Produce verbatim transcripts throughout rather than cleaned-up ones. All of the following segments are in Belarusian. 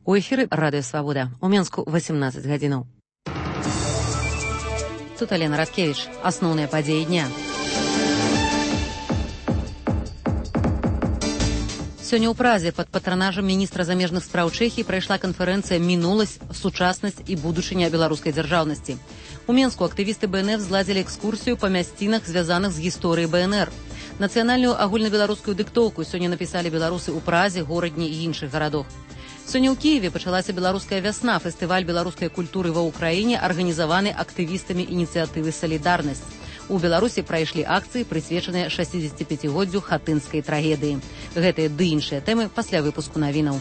У эфіры Радыё Свабода. У Менску восемнадцать гадзінаў. Тут Алена Радкевич. Асноўныя падзеі дня. Сёння ў Празе пад патранажам міністра замежных спраў Чэхіі прайшла канферэнцыя «Мінуласць, сучаснасць і будучыня беларускай дзяржаўнасці». У Менску актывісты БНР зладзілі экскурсію па мясцінах, звязаных з гісторыяй БНР. Нацыянальную агульнабеларускую дыктоўку сёння напісалі беларусы ў Празе, горадні і іншых гарадах. Сёння ў Кіеве пачалася беларуская вясна, фестываль беларускай культуры ва ўкраіне, арганізаваны актывістамі ініцыятывы «Салідарнасць». У Беларусі прайшлі акцыі, прысвечаныя шэсцідзесяціпяцігоддзю хатынскай трагедыі. Гэтыя ды іншыя тэмы пасля выпуску навінаў.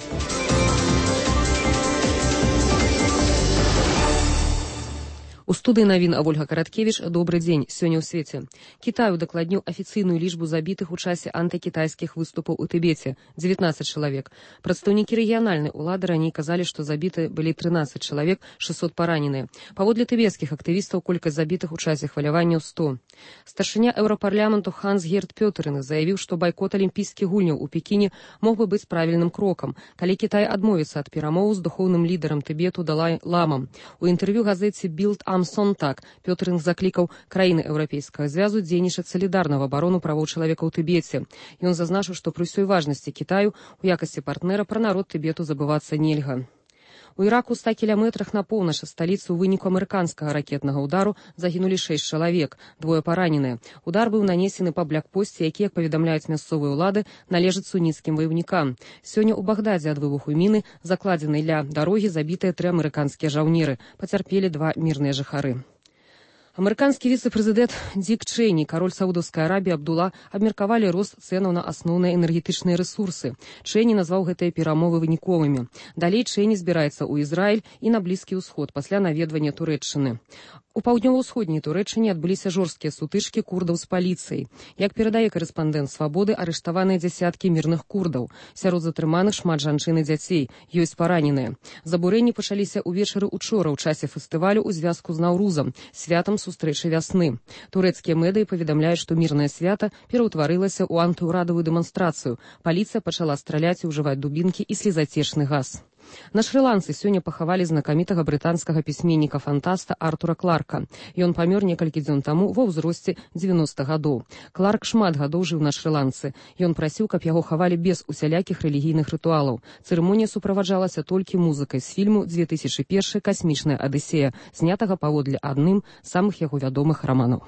У студыі навін Ольга Караткевич. Добры дзень. Сёння ў свеце. Кітай удакладніў афіцыйную лічбу забітых у часе антыкітайскіх выступаў у Тыбеце – дзевятнаццаць чалавек. Прадстаўнікі рэгіянальнай улады раней казалі, што забіты былі трынаццаць чалавек, шэсцьсот параненыя. Паводле тыбецкіх актывістаў колькасць забітых у часе хваляванняў сто. Старшыня еўрапарламенту Ханс-Герт Пётэрын заявіў, што байкот алімпійскіх гульняў у Пекіне мог бы быць правільным крокам, калі Кітай адмовіцца ад перамоў з духоўным лідарам Тыбету Далай-ламам. У інтэрв'ю газеце «Білд Ам Сонтак» Пётэрын заклікаў краіны Еўрапейскага звязу дзейнічаць салідарна в абарону правоў чалавека ў Тыбеце. Ён зазначыў, што пры ўсёй важнасці Кітаю у якасці партнера пра народ Тыбету забывацца нельга. У Іраку ў ста кіламетрах на поўнач ад сталіцы ў выніку амерыканскага ракетнага ўдару загінулі шэсць чалавек, двое параненыя. Удар быў нанесены па блякпосце, які, як паведамляюць мясцовыя ўлады, належыць суніцкім ваёўнікам. Сёння ў Багдадзе ад выбуху міны, закладзенай ля дарогі, забітыя тры амерыканскія жаўнеры. Пацярпелі два мірныя жыхары. Амерыканскі віцэ-прэзідэнт Дик Чэйні, кароль Саудаўскай Арабіі Абдула абмеркавалі рост цэнаў на асноўныя энергетычныя рэсурсы. Чэйні назваў гэтыя перамовы выніковымі. Далей Чэйні збіраецца ў Ізраіль і на Блізкі ўсход пасля наведвання Турэччыны. У паўднёва-ўсходняй Турэччыне адбыліся жорсткія сутычкі курдаў з паліцыяй. Як перадае карэспандэнт Свабоды, арыштаваныя дзясяткі мірных курдаў. Сярод затрыманых шмат жанчын і дзяцей. Ёсць параненыя. Забурэнні пачаліся ўвечары учора ў часе фестывалю ў звязку з Наўрузам, святам сустрэчы вясны. Турэцкія медыі паведамляюць, што мірнае свята пераўтварылася ў антыўрадавую дэманстрацыю. Паліцыя пачала страляць і ўжываць дубінкі і слезацечны газ. На Шры-Ланцы сёння пахавалі знакамітага брытанскага пісьменніка-фантаста Артура Кларка. Ён памёр некалькі дзён таму ва ўзросце дзевяноста гадоў. Кларк шмат гадоў жыў на Шры-Ланцы. Ён прасіў, каб яго хавалі без усялякіх рэлігійных рытуалаў. Цырымонія суправаджалася толькі музыкай з фільму две тысячы першы «Касмічная Адысея», знятага паводле адным з самых яго вядомых раманаў.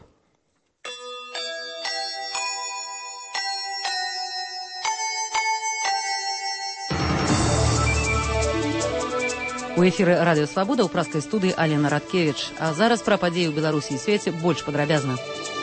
У эфіры Радыё Свабода ў праскай студыі Алена Радкевич. А зараз пра падзеі ў Беларусі і свеце больш падрабязна.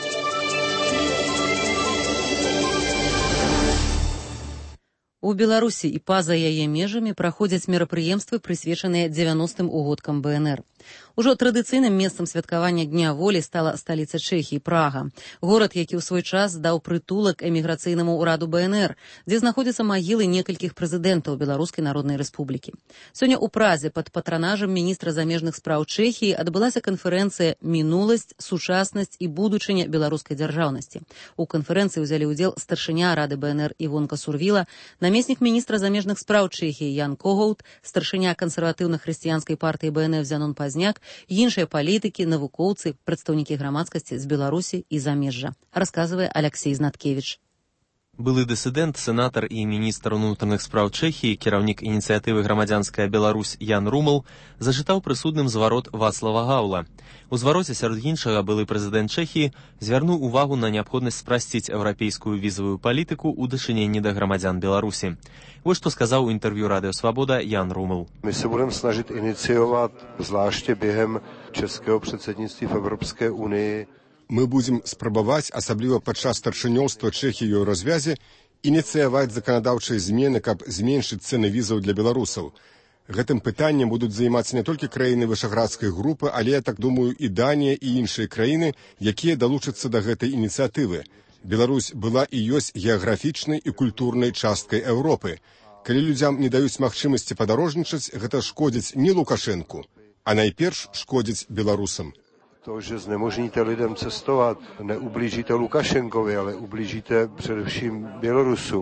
У Беларусі і па-за яе межамі праходзяць мерапрыемствы, прысвечаныя дзевяностым угодкам БНР. Ужо традыцыйным месцам святкавання Дня волі стала сталіца Чэхіі, Прага. Горад, які ў свой час даў прытулак эміграцыйнаму ўраду БНР, дзе знаходзяцца магілы некалькіх прэзідэнтаў Беларускай Народнай Рэспублікі. Сёння ў Празе пад патранажам міністра замежных спраў Чэхіі адбылася канферэнцыя «Мінуласць, сучаснасць і будучыня беларускай дзяржаўнасці». У канферэнцыі ўзялі ўдзел старшыня рады БНР Івонка Сурвіла, намеснік міністра замежных спраў Чэхіі Ян Когоут, старшыня кансерватыўна-хрысціянскай партыі БНР Зянон Пазняк, іншыя палітыкі, навукоўцы, прадстаўнікі грамадскасці з Беларусі і замежжа, расказвае Аляксей Знаткевіч. Былы дысідэнт, сенатар і міністр унутраных спраў Чэхіі, кіраўнік ініцыятывы «Грамадзянская Беларусь» Ян Румал зачытаў прысудным зварот Вацлава Гаўла. У звароце, сярод іншага, былы прэзідэнт Чэхіі звярнуў увагу на неабходнасць спрасціць еўрапейскую візавую палітыку ў дачыненні да грамадзян Беларусі. Вось што сказаў у інтэрв'ю Радыё Свабода Ян Румал. My se budeme snažit iniciovat, zvláště během českého předsednictví v Evropské unii. Мы будзем спрабаваць, асабліва падчас старшынёўства Чэхіі ў развязе, ініцыяваць заканадаўчыя змены, каб зменшыць цэны візаў для беларусаў. Гэтым пытаннем будуць займацца не толькі краіны вышаградскай групы, але, я так думаю, і Данія, і іншыя краіны, якія далучацца да гэтай ініцыятывы. Беларусь была і ёсць геаграфічнай і культурнай часткай Еўропы. Калі людзям не даюць магчымасці падарожнічаць, гэта шкодзіць не Лукашэнку, а найперш шкодзіць беларусам. To, že znemožníte lidem cestovat, neublížíte Lukašenkovi, ale ublížíte především Bělorusům.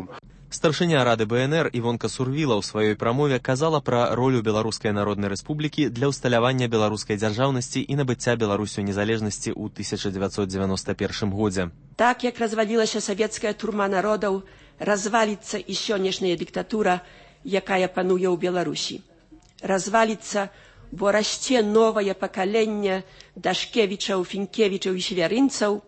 Старшыня Рады БНР Івонка Сурвіла ў сваёй прамове казала пра ролю Беларускай Народнай Рэспублікі для ўсталявання беларускай дзяржаўнасці і набыцця Беларусю незалежнасці ў тысяча дзевяцьсот девяносто першым годзе. Так як развалілася савецкая турма народаў, разваліцца і сённяшняя дыктатура, якая пануе ў Беларусі. Разваліцца, бо расце новае пакаленне Дашкевічаў, Фінкевічаў і Свярынцаў,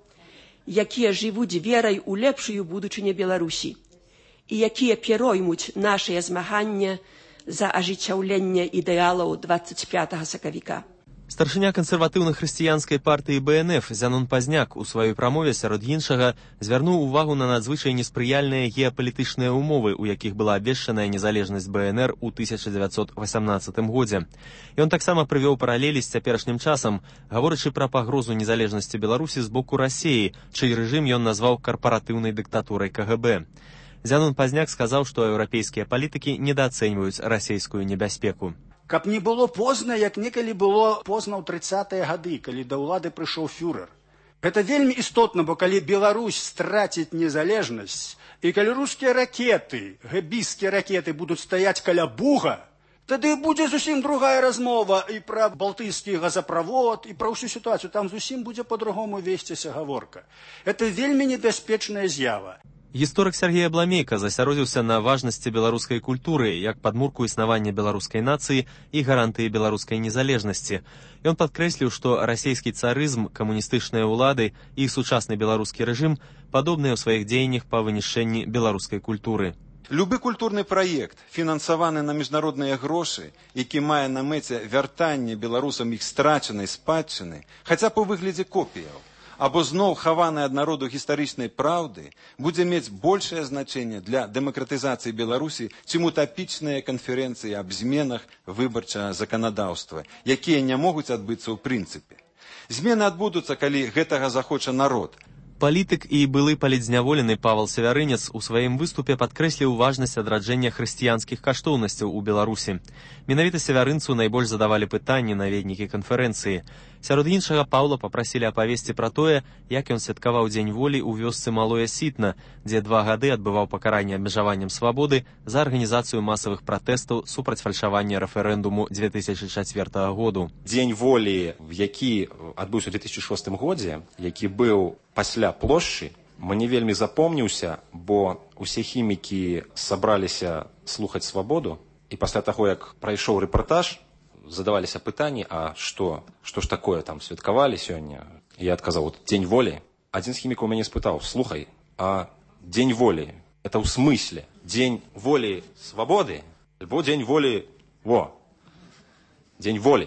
якія жывуць верай у лепшую будучыню Беларусі і якія пероймуць нашыя змаганне за ажыццяўленне ідэалаў двадцать пятага сакавіка. Старшыня кансерватыўна-хрысціянскай партыі БНФ Зянон Пазняк у сваёй прамове сярод іншага звярнуў увагу на надзвычай неспрыяльныя геапалітычныя умовы, у якіх была абвешчаная незалежнасць БНР у тысяча дзевяцьсот восемнадцатым годзе. Ён таксама прывёў паралелі з цяперашнім часам, гаворачы пра пагрозу незалежнасці Беларусі з боку Расіі, чый рэжым ён назваў карпаратыўнай дыктатурай КГБ. Зянон Пазняк сказаў, што еўрапейскія палітыкі недаацэньваюць расійскую небяспеку. Каб не было позна, як некалі было позна ў трыццатыя гады, калі да ўлады прыйшоў фюрер. Гэта вельмі істотна, бо калі Беларусь страціць незалежнасць, і калі рускія ракеты, гэбіскія ракеты будуць стаяць каля Буга, тады будзе зусім другая размова і пра балтыйскі газаправод, і пра ўсю сітуацыю. Там зусім будзе па-другому весціся гаворка. Гэта вельмі небяспечная з'ява. Гісторык Сергей Абламейка засяродзіўся на важнасці беларускай культуры як падмурку існавання беларускай нацыі і гарантыі беларускай незалежнасці. Ён падкрэсліў, што расійскі царызм, камуністычныя ўлады і сучасны беларускі рэжым падобныя ў сваіх дзеяннях па вынішчэнні беларускай культуры. Любы культурны праект, фінансаваны на міжнародныя грошы, які мае на мэце вяртанне беларусам іх страчанай спадчыны, хаця б у выглядзе копіяў, або зноў хаванай ад народу гістарычнай праўды, будзе мець большае значэнне для дэмакратызацыі Беларусі, чым утапічныя канферэнцыі аб зменах выбарчага заканадаўства, якія не могуць адбыцца ў прынцыпе. Змены адбудуцца, калі гэтага захоча народ. Палітык і былы палітзняволены Павел Сявярынец у сваім выступе падкрэсліў важнасць адраджэння хрысціянскіх каштоўнасцяў у Беларусі. Менавіта Сявярынцу найбольш задавалі пытанні наведнікі канферэнцыі. Сярод іншага Паўла папрасілі апавесці пра тое, як ён святкаваў дзень волі ў вёсцы Малое Сітна, дзе два гады адбываў пакаранне абмежаваннем свабоды за арганізацыю масавых пратэстаў супраць фальшавання рэферэндуму две тысячы чацвёртага году. Дзень волі, які адбыўся ў две тысячы шостым годзе, які быў пасля плошчы, мне вельмі запомніўся, бо усе хімікі сабраліся слухаць свабоду, і пасля таго, як прайшоў рэпартаж, задаваліся пытанні, а што, што ж такое там святкавалі сёння? Я адказаў, вот дзень волі. Адзін з хімікаў мяне спытаў, слухай, а дзень волі, это ў смысле? Дзень волі свабоды? Альбо дзень волі, во, дзень волі.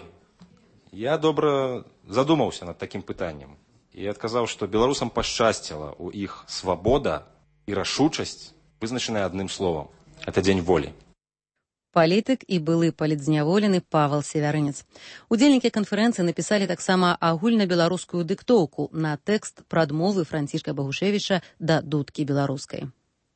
Я добра задумаўся над такім пытаннем. І адказаў, што беларусам пашчасціла ў іх свабода і рашучасць, вызначаная адным словам. Это дзень волі. Палітык і былы палітзняволены Павел Сявярынец. Удзельнікі канферэнцыі напісалі таксама агульнабеларускую дыктоўку на тэкст прадмовы Францішка Багушевіча да дудкі беларускай.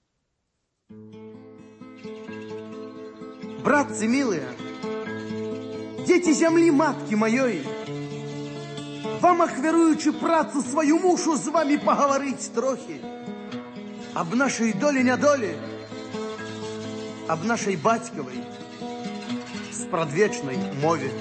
Братцы милые, дети земли матки моей, вам, ахвяруючи працу свою, мушу з вами поговорить трохи об нашей доле-нядоле, об нашей батьковой спрадвечной мове,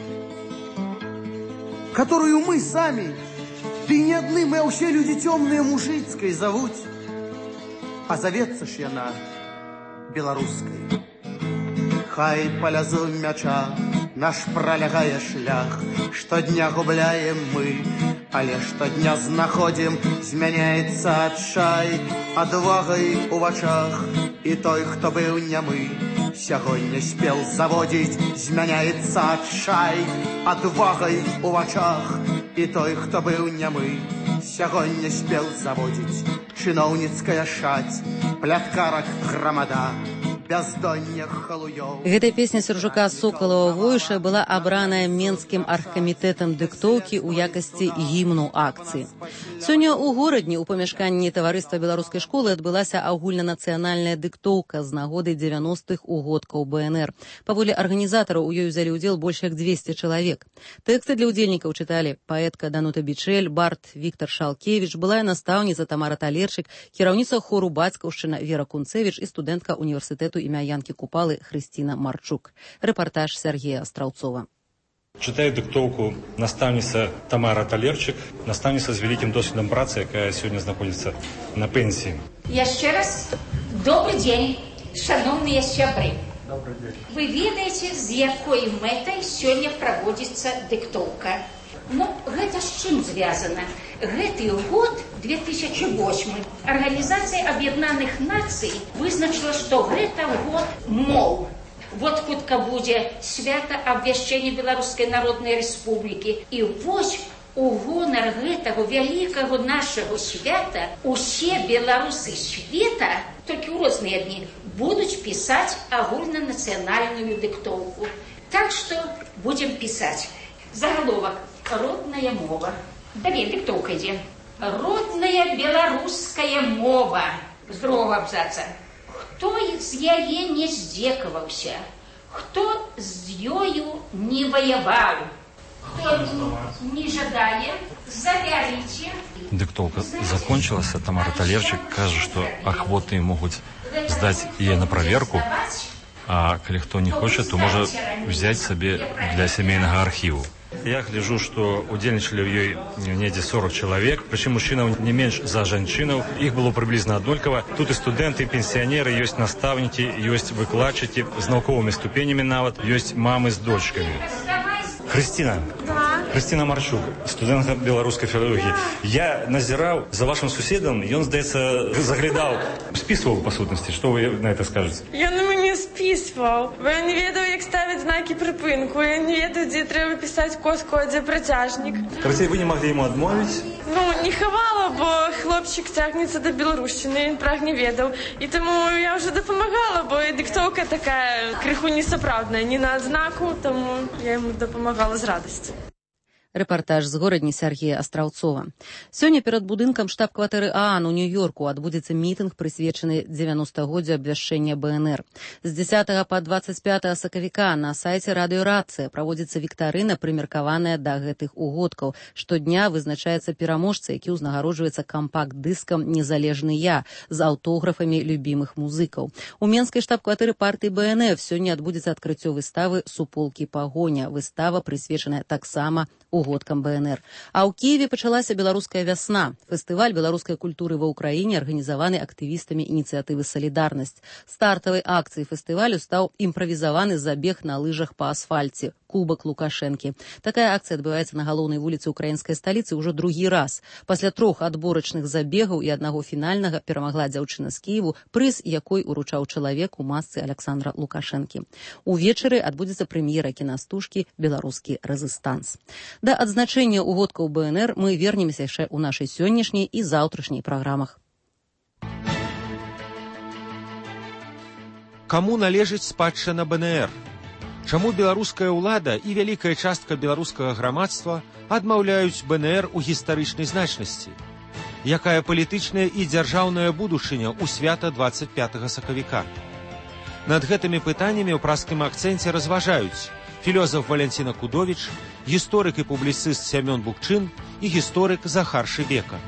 которую мы сами, ты не одны, мы, а все люди темные мужицкой зовут, а зоветься ж яна белорусской. Хай полязу мяча наш пролягае шлях, штодня губляем мы, але штодня знаходим, змяняецца адчай адвагай у вачах, і той, хто быў нямы, сягоння спел заводзіць, змяняецца адчай адвагай у вачах, і той, хто быў нямы, сягоння спел заводзіць. Чыноўніцкая шаць, пляткарак грамада, бяздоння халуёў. Гэтая песня Сержука Сокалова Войша была абраная Менскім аргкамітэтам дыктоўкі ў якасці гімну акцыі. Сёння ў горадні ў памяшканні таварыства беларускай школы адбылася агульнанацыянальная дыктоўка з нагоды дзевяностых угодкаў БНР. Паводле арганізатараў у ёй узялі ўдзел больш як дзвесце чалавек. Тэксты для ўдзельнікаў чыталі паэтка Данута Бичэль, бард Віктор Шалкевіч, былая настаўніца Тамара Талерчык, кіраўніца хору Бацькаўшчына Вера Кунцевіч і студэнтка універсітэту імя Янкі Купалы Хрысціна Марчук. Рэпартаж Сергея Астраўцова. Читает диктовку наставница Тамара Талерчик, наставница с великим досвидом працы, которая сегодня находится на пенсии. Еще раз добрый день, шановные сябры. Добрый день. Вы ведаете, с якой мэтай сегодня проводится диктовка. Ну, гэта з чым звязана? Гэты год, две тысячи восьмы, Организация Объединенных Наций вызначила, что гэта год мол. Вот хутка будзе свята абвяшчэння Беларускай Народнай Рэспублікі. І вось у гонар гэтага вялікага нашага свята усе беларусы света, толькі ў розныя дні, будуць пісаць агульнанацыянальную дыктоўку. Так што будзем пісаць. Загаловак «Родная мова». Далей дыктоўка ідзе. Родная беларуская мова. З другога абзаца. Хто з яе не здзекаваўся, хто з ёю не ваяваў, хто не жадае, забярыце. Диктовка закончилась, а Тамара Талерчик кажет, что охвотные могут сдать ей на проверку, а коли кто не хочет, то может взять себе для семейного архиву. Я гляжу, что удзельнічалі ў ёй недзе сорок чалавек, прычым мужчынаў не менш за жанчынаў. Іх было прыблізна аднолькава. Тут і студэнты, і пенсіянеры, ёсць настаўнікі, ёсць выкладчыкі з навуковымі ступенямі нават, ёсць мамы з дочкамі. Хрысціна. Да. Хрысціна Марчук, студэнтка беларускай філалогіі. Я назіраў за вашим суседам, ён, здаецца, заглядаў, спісваў па сутнасці. Што вы на это скажете? Я на мяне спісваў. Бо я не ведаў, як ставіць знакі прыпынку. Я не ведаў, дзе трэба пісаць коску, а дзе працяжнік. Карацей, вы не маглі яму адмовіць? Ну, не хавала, бо хлопчык цягнецца да беларушчыны, ён прагне ведаў. І таму я ўжо дапамагала, бо і дыктоўка такая крыху несапраўдная, не на адзнаку, таму я яму дапамагала з радасці. Рэпартаж з горадні Сергея Астраўцова. Сёння перад будынкам штаб-кватэры ААН у Нью-Йорку адбудзецца мітынг, прысвечаны дзевяностагоддзю абвяшчэння БНР. З дзесятага па дваццаць пятае сакавіка на сайце радыёрацыя праводзіцца віктарына, прымеркаваная да гэтых угодкаў. Штодня вызначаецца пераможца, які ўзнагароджваецца кампакт-дыскам «Незалежны я» з аўтографамі любімых музыкаў. У менскай штаб-кватэры партыі БНФ сёння адбудзецца адкрыццё выставы «Суполкі пагоня». Выстава прысвечаная таксама угодкам БНР. А ў Кіеве пачалася беларуская вясна. Фестываль беларускай культуры ва ўкраіне арганізаваны актывістамі ініцыятывы «Салідарнасць». Стартавай акцыяй фестывалю стаў імправізаваны забег на лыжах па асфальце «Кубак Лукашэнкі». Такая акцыя адбываецца на галоўнай вуліцы украінскай сталіцы ўжо другі раз. Пасля трох адборачных забегаў і аднаго фінальнага перамагла дзяўчына з Кіеву, прыз якой уручаў чалавек у масцы Аляксандра Лукашэнкі. Увечары адбудзецца прэм'ера кінастужкі «Беларускі рэзістанс». Да адзначэння угодкаў БНР мы вернемся яшчэ ў нашай сённяшняй і заўтрашняй праграмах. Каму належыць спадчына БНР? Чаму беларуская ўлада і вялікая частка беларускага грамадства адмаўляюць БНР у гістарычнай значнасці? Якая палітычная і дзяржаўная будучыня ў свята дваццаць пятага сакавіка? Над гэтымі пытаннямі ў праскім акцэнце разважаюць філёзаф Валянціна Кудовіч, гісторык і публіцыст Сямён Букчын і гісторык Захар Шыбека.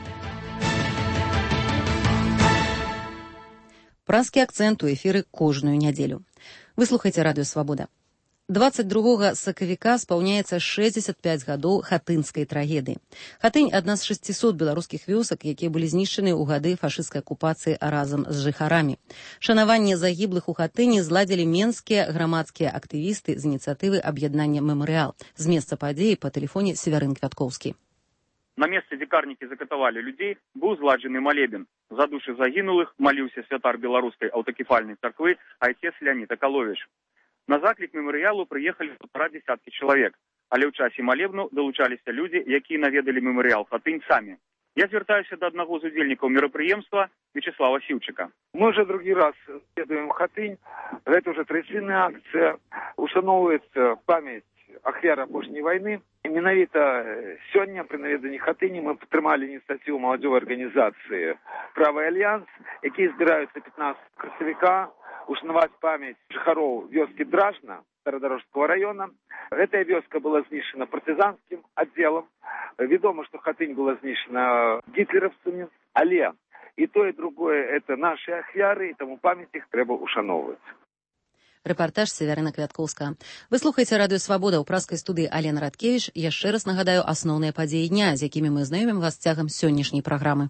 Праскі акцэнт у эфіры кожную нядзелю. Вы слухаеце радыё «Свабода». дваццаць другога сакавіка спаўняецца шэсцьдзесят пяць гадоў хатынскай трагедыі. Хатынь – адна з шасцісот беларускіх вёсак, якія былі знішчаны ў гады фашысцкай акупацыі разам з жыхарамі. Шанаванне загіблых у Хатыні зладзілі менскія грамадскія актывісты з ініцыятывы аб'яднання «Мемарыял». З месца падзеі па тэлефоне Севярын Квяткоўскі. На месцы, дзе карнікі закатавалі людзей, быў зладжаны малебен. За душы загінулых маліўся святар беларускай аўтакефальнай царквы айцец Леонід Акаловіч. На заклік мемарыялу прыехалі паўтара дзесяткі чалавек, але ў часе малебну далучаліся людзі, якія наведалі мемарыял Хатынь самі. Я звяртаюся да аднаго з удзельнікаў мерапрыемства Вячеслава Сіўчыка. Мы уже другі раз едуем Хатынь. Гэта уже традыцыйная акцыя. Ушаноўваецца памяць ахвяр апошняй вайны. І менавіта сёння пры наведанні Хатыні мы падтрымалі ініцыятыву маладзёвай арганізацыі «Правы альянс», якія збіраюцца пятнадцатого красавіка ушанаваць памяць жыхароў вёскі Дражна Старадарожскага района. Гэтая вёска была знішчана партызанскім аддзелам. Вядома, што Хатынь была знішчана гітлераўцамі, але і то, і другое – это наши ахвяры, і таму памяць іх трэба ушаноўваць. Рэпартаж Севярына Квяткоўская. Вы слухаеце радыё «Свабода» ў праскай студыі Алена Радкевіч. Яшчэ раз нагадаю асноўныя падзеі дня, з якімі мы знаёмім вас цягам сённяшняй праграмы.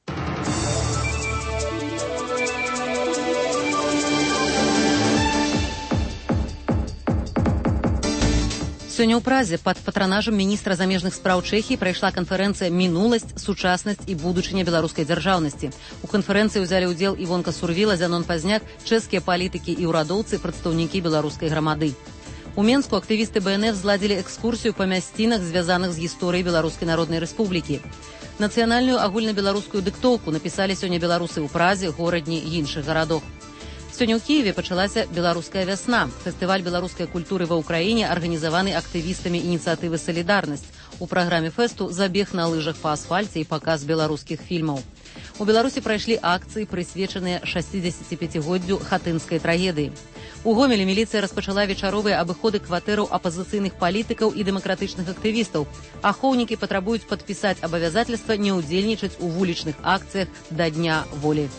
Сёння ў Празе пад патранажам міністра замежных спраў Чэхіі прайшла канферэнцыя «Мінуласць, сучаснасць і будучыня беларускай дзяржаўнасці». У канферэнцыі ўзялі ўдзел Івонка Сурвіла, Зянон Пазняк, чэшскія палітыкі і ўрадоўцы, прадстаўнікі беларускай грамады. У Менску актывісты Бэ Эн Эф зладзілі экскурсію па мясцінах, звязаных з гісторыяй Беларускай Народнай Рэспублікі. Нацыянальную агульнабеларускую дыктоўку напісалі сёння беларусы ў Празе, горадні і іншых гарадах. Сёння ў Кіеве пачалася беларуская вясна. Фестываль беларускай культуры ва ўкраіне арганізаваны актывістамі ініцыятывы «Салідарнасць». У праграме фэсту забег на лыжах па асфальце і паказ беларускіх фільмаў. У Беларусі прайшлі акцыі, прысвечаныя шасцідзесяціпяцігоддзю хатынскай трагедыі. У Гомелі міліцыя распачала вечаровыя абыходы кватэраў апазіцыйных палітыкаў і дэмакратычных актывістаў. Ахоўнікі патрабуюць падпісаць абавязательства не ўдзельнічаць у вулічных акцыях да Дня волі.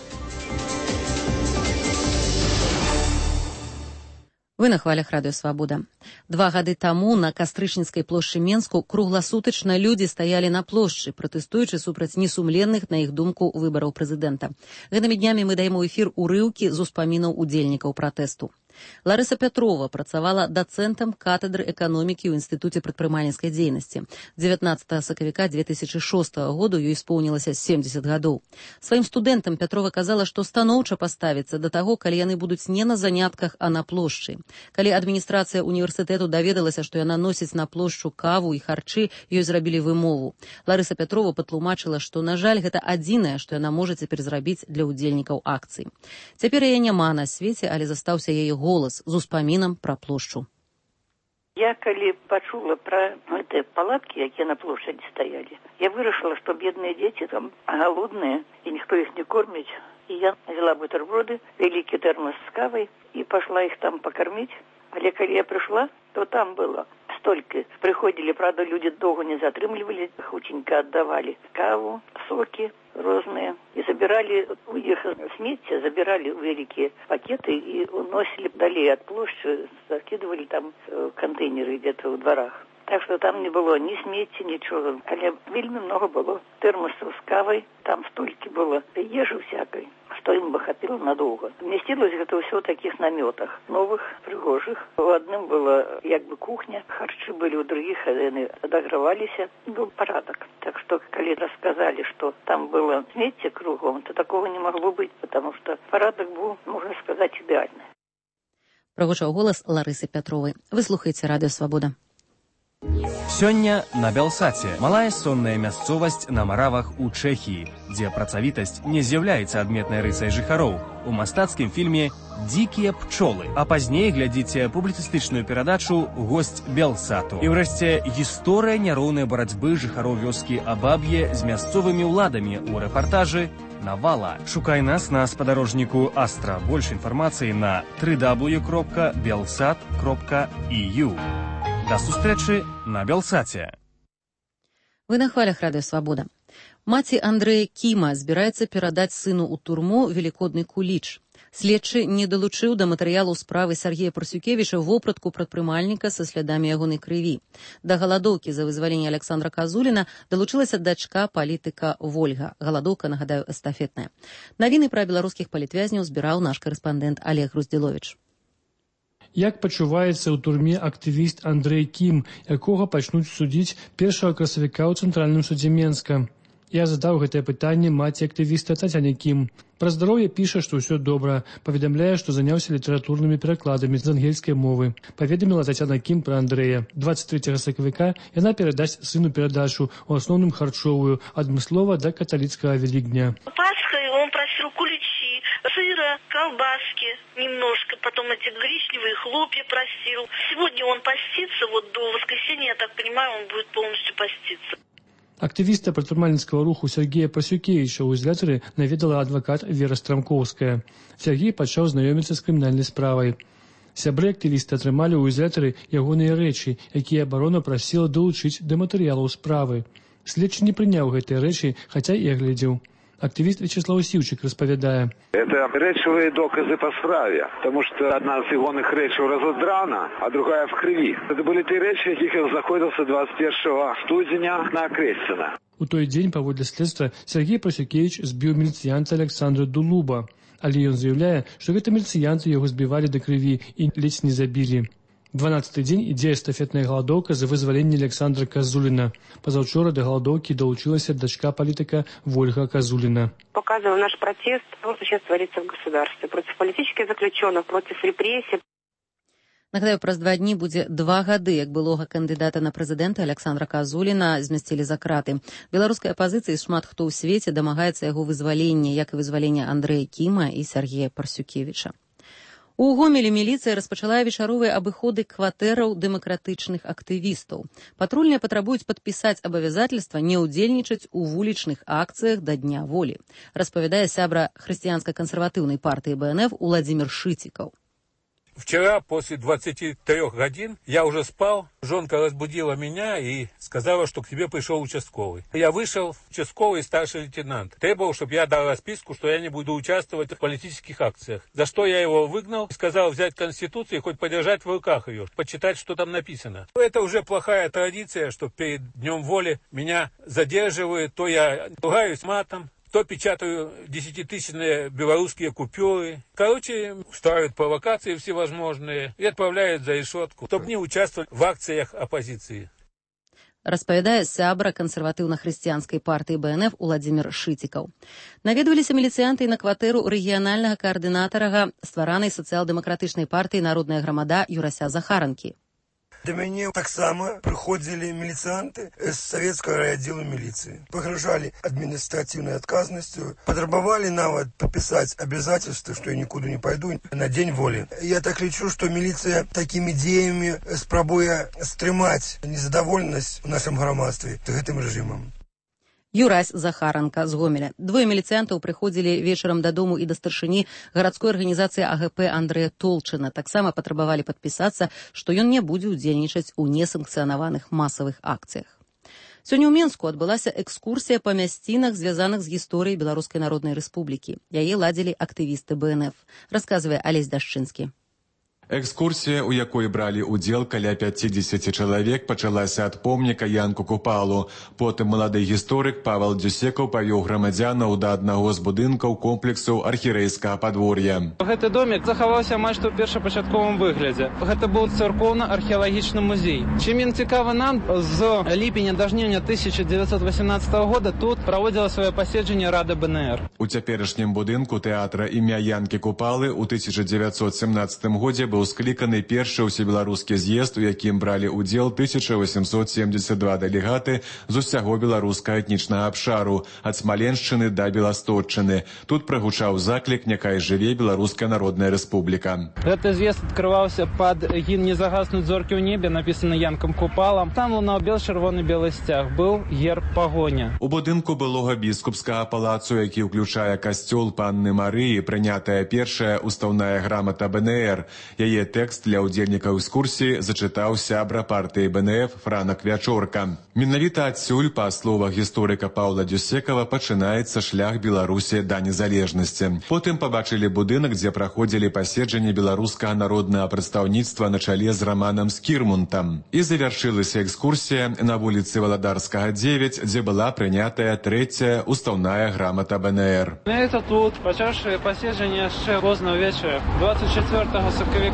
Вы на хвалях радыё «Свабода». Два гады таму на Кастрычніцкай плошчы Менску кругласутачна людзі стаялі на плошчы, пратэстуючы супраць несумленных, на іх думку, выбараў прэзідэнта. Гэтымі днямі мы даем у эфір урыўкі з успамінаў удзельнікаў пратэсту. Ларыса Пятрова працавала дацэнтам катедры эканомікі ў Інстытуце прадпрымальніцкай дзейнасці. дзевятнаццатага сакавіка две тысячы шостага году ёй споўнілася семдзесят гадоў. Сваім студэнтам Пятрова казала, што станоўча паставіцца да таго, калі яны будуць не на занятках, а на плошчы. Калі адміністрацыя універсітэту даведалася, што яна носіць на плошчу каву і харчы, ёй зрабілі вымову. Ларыса Пятрова патлумачыла, што, на жаль, гэта адзінае, што яна можа цяпер зрабіць для ўдзельнікаў акцый. Цяпер яе няма на свеце, але застаўся яе голас з успамінам пра плошчу. Я, калі пачула пра гэтыя палаткі, якія на плошчадзе стаялі, я вырашыла, што бедныя дзеці там галодныя, і ніхто іх не корміць. І я взяла бутерброды, вялікі тэрмас з кавай, і пашла іх там пакарміць. Але калі я прыйшла, то там было столькі. Прыходзілі, правда, людзі доўга не затрымлівалі, хутенька аддавалі каву, сокі розныя. І забіралі у іх смецце, забіралі ў вялікія пакеты і уносілі далей ад плошчы, закидывалі там кантэйнеры где-то ў дварах. Так што там не было ні смецці, нічога. Але вельмі много было тэрмасаў з кавай, там столькі было ежы всякай, што ім бы хапіла надоўга. Вместилось гэта ўсё ў такіх намётах, новых, прыгожых. У адным была як бы кухня, харчы былі, у другіх яны адаграваліся, быў парадак. Так што, калі расказалі, што там было смецце кругом, то такого не магло быць, потому што парадак быў, можна сказаць, ідэальны. Прагучаў голас Ларысы Пятровай. Вы слухаеце радыё «Свабода». Сёння на Бялсаце малая сонная мясцовасць на Маравах у Чэхіі, дзе працавітасць не з'яўляецца адметнай рысай жыхароў. У мастацкім фільме «Дзікія пчолы», а пазней глядзіце публіцыстычную перадачу «Госць Бялсату». І ўрэшце гісторыя няроўнай барацьбы жыхароў вёскі Абаб'е з мясцовымі ўладамі ў рэпартажы «Навала». Шукай нас на спадарожніку Астра. Больш інфармацыі на дабл ю дабл ю дабл ю кропка бялсат кропка і ю. До сустрэчы на Бялсаце. Вы на хвалях радыё «Свабода». Маці Андрэя Кіма збіраецца перадаць сыну ў турму велікодны куліч. Следчы не далучыў да матэрыялу справы Сергея Парсюкевіча вопратку прадпрымальніка са слядамі ягонай крыві. Да галадоўкі за вызваленне Александра Казуліна далучылася дачка палітыка Вольга. Галадоўка, нагадаю, эстафетная. Навіны пра беларускіх палітвязняў збіраў наш карэспандэнт Олег Груздзіловіч. Як пачуваецца ў турме актывіст Андрэй Кім, якога пачнуць судзіць першага красавіка ў Цэнтральным судзе Менска. Я задаў гэтае пытанне маці актывіста Тацяне Кім. Пра здароўе піша, што ўсё добра. Паведамляе, што заняўся літаратурнымі перакладамі з ангельскай мовы. Паведаміла Тацяна Кім пра Андрэя. дваццаць трэцяга сакавіка яна перадасць сыну перадачу, у асноўным харчовую, адмыслова да каталіцкага Великдня. Пасхой он просил куличи, сыра, колбаски немножко, потом эти гречневые хлопья просил. Сегодня он постится, вот до воскресенья, я так понимаю, он будет полностью поститься. Актывіста прадпрымальніцкага руху Сергея Парсюкевіча ў ізалятары наведала адвакат Вера Страмкоўская. Сергей пачаў знаёміцца з крымінальнай справай. Сябры актывіста атрымалі ў ізалятары ягоныя рэчы, якія абарона прасіла долучыць да матэрыялаў справы. Следчы не прыняў гэтыя рэчы, хаця і агледзеў. Активист Вячеслав Сивчик распавядае. Это речевые доказы по справе, потому что одна из егоных речей разодрана, а другая в крови. Это были те речи, яких он знаходился двадцать первого студеня на Крестина. У той дзень, паводле следства, Сергей Парсюкевич збіў міліцыянта Александра Дулуба, але ён заявляе, што гэта міліцыянты яго збівалі да крыві і ледзь не забілі. дванаццаты дзень ідзе эстафетная галадоўка за вызваленне Александра Казуліна. Пазаўчора да галадоўкі долучилась дочка политика Вольга Казулина. Показывал наш протест, что сейчас творится в государстве. Против политических заключенных, против репрессий. Нагадаю, праз два дні будзе два гады, як былога кандыдата на прэзідэнта Александра Казуліна змясцілі за краты. Беларускай апазіцыі шмат хто ў свеце дамагаецца яго вызвалення, як і вызвалення Андрэя Кіма і Сергея Парсюкевіча. У Гомелі міліцыя распачала вечаровыя абыходы кватэраў дэмакратычных актывістаў. Патрульныя патрабуюць падпісаць абавязательства не ўдзельнічаць у вулічных акцыях да Дня волі, распавядае сябра хрысціянска-кансерватыўнай партыі БНФ Уладзімир Шитиков. Вчера после двадцати трёх годин я уже спал, жонка разбудила меня и сказала, что к тебе пришел участковый. Я вышел, участковый старший лейтенант. Требовал, чтобы я дал расписку, что я не буду участвовать в политических акциях. За что я его выгнал, сказал взять Конституцию и хоть подержать в руках ее, почитать, что там написано. Это уже плохая традиция, что перед Днем воли меня задерживают, то я ругаюсь матом, то печатаю десятитысячные белорусские купюры. Короче, устраивают провокации всевозможные и отправляют за решетку, чтобы не участвовать в акциях оппозиции. Распавядае сябра кансерватыўна-хрысціянскай партыі БНФ Уладзімир Шитиков. Наведваліся міліцыянты на кватэру рэгіянальнага каардынатарага стваранай сацыял-дэмакратычнай партыі «Народная грамада» Юрася Захаранкі. До мяне таксама прыходзілі міліцыянты з савецкага райаддзелу міліцыі. Пагражалі адміністратыўнай адказнасцю, патрабавалі нават падпісаць абязательства, што я нікуды не пайду на Дзень волі. Я так лічу, што міліцыя такімі дзеямі спрабуе стрымаць незадаволенасць у нашым грамадстве гэтым рэжымам. Юрась Захаранка з Гомеля. Двое міліцыянтаў прыходзілі вечарам дадому і да старшыні гарадской арганізацыі АГП Андрэя Толчына. Таксама патрабавалі падпісацца, што ён не будзе ўдзельнічаць у несанкцыянаваных масавых акцыях. Сёння ў Менску адбылася экскурсія па мясцінах, звязаных з гісторыяй Беларускай Народнай Рэспублікі. Яе ладзілі актывісты БНФ, расказвае Алесь Дашчынскі. Экскурсія, у якой бралі ўдзел каля пяцідзесяці чалавек, пачалася ад помніка Янку Купалу. Потым малады гісторык Павел Дзюсекаў павёў грамадзянаў да аднаго з будынкаў комплексу архірэйскага падвор'я. Гэты домик захаваўся амаль што ў першапачатковым выглядзе. Гэта быў царкоўна-археалагічны музей. Чым ён цікавы нам, з ліпеня да жніўня тысяча дзевяцьсот васямнаццатага года тут праводзіла сваё паседжанне Рада БНР. У цяперашнім будынку тэатра імя Янкі Купалы ў тысяча дзевяцьсот сямнаццатым годзе быў скліканы першы ўсебеларускі з'езд, у якім бралі ўдзел тысяча восемьсот семьдесят два дэлегаты з усяго беларускага этнічнага абшару, ад Смаленшчыны да Беласточчыны. Тут прагучаў заклік «Няхай жыве Беларуская Народная Рэспубліка». Гэты з'езд адкрываўся пад гімн «Не загаснуць зоркі ў небе», напісаны Янкам Купалам. Там лунаў бело-чырвоны-белы сцяг, быў герб пагоня. У будынку былога біскупскага палацу, які ўключае касцёл Панны Марыі, прынятая першая устаўная грамата БНР. Яе тэкст для ўдзельнікаў экскурсіі зачытаў сябра партыі БНФ Франак Вячорка. Менавіта адсюль, па словах гісторыка Паўла Дзюсекава, пачынаецца шлях Беларусі да незалежнасці. Потым пабачылі будынак, дзе праходзілі паседжанні беларускага народнага прадстаўніцтва на чале з Раманам Скірмунтам. І завяршылася экскурсія на вуліцы Валадарскага дзевяць, дзе была прынятая трэцяя устаўная грамата БНР. Менавіта тут, пачаўшы паседжанне яшчэ позна ўвечары, двадцать чацвёртага сакавіка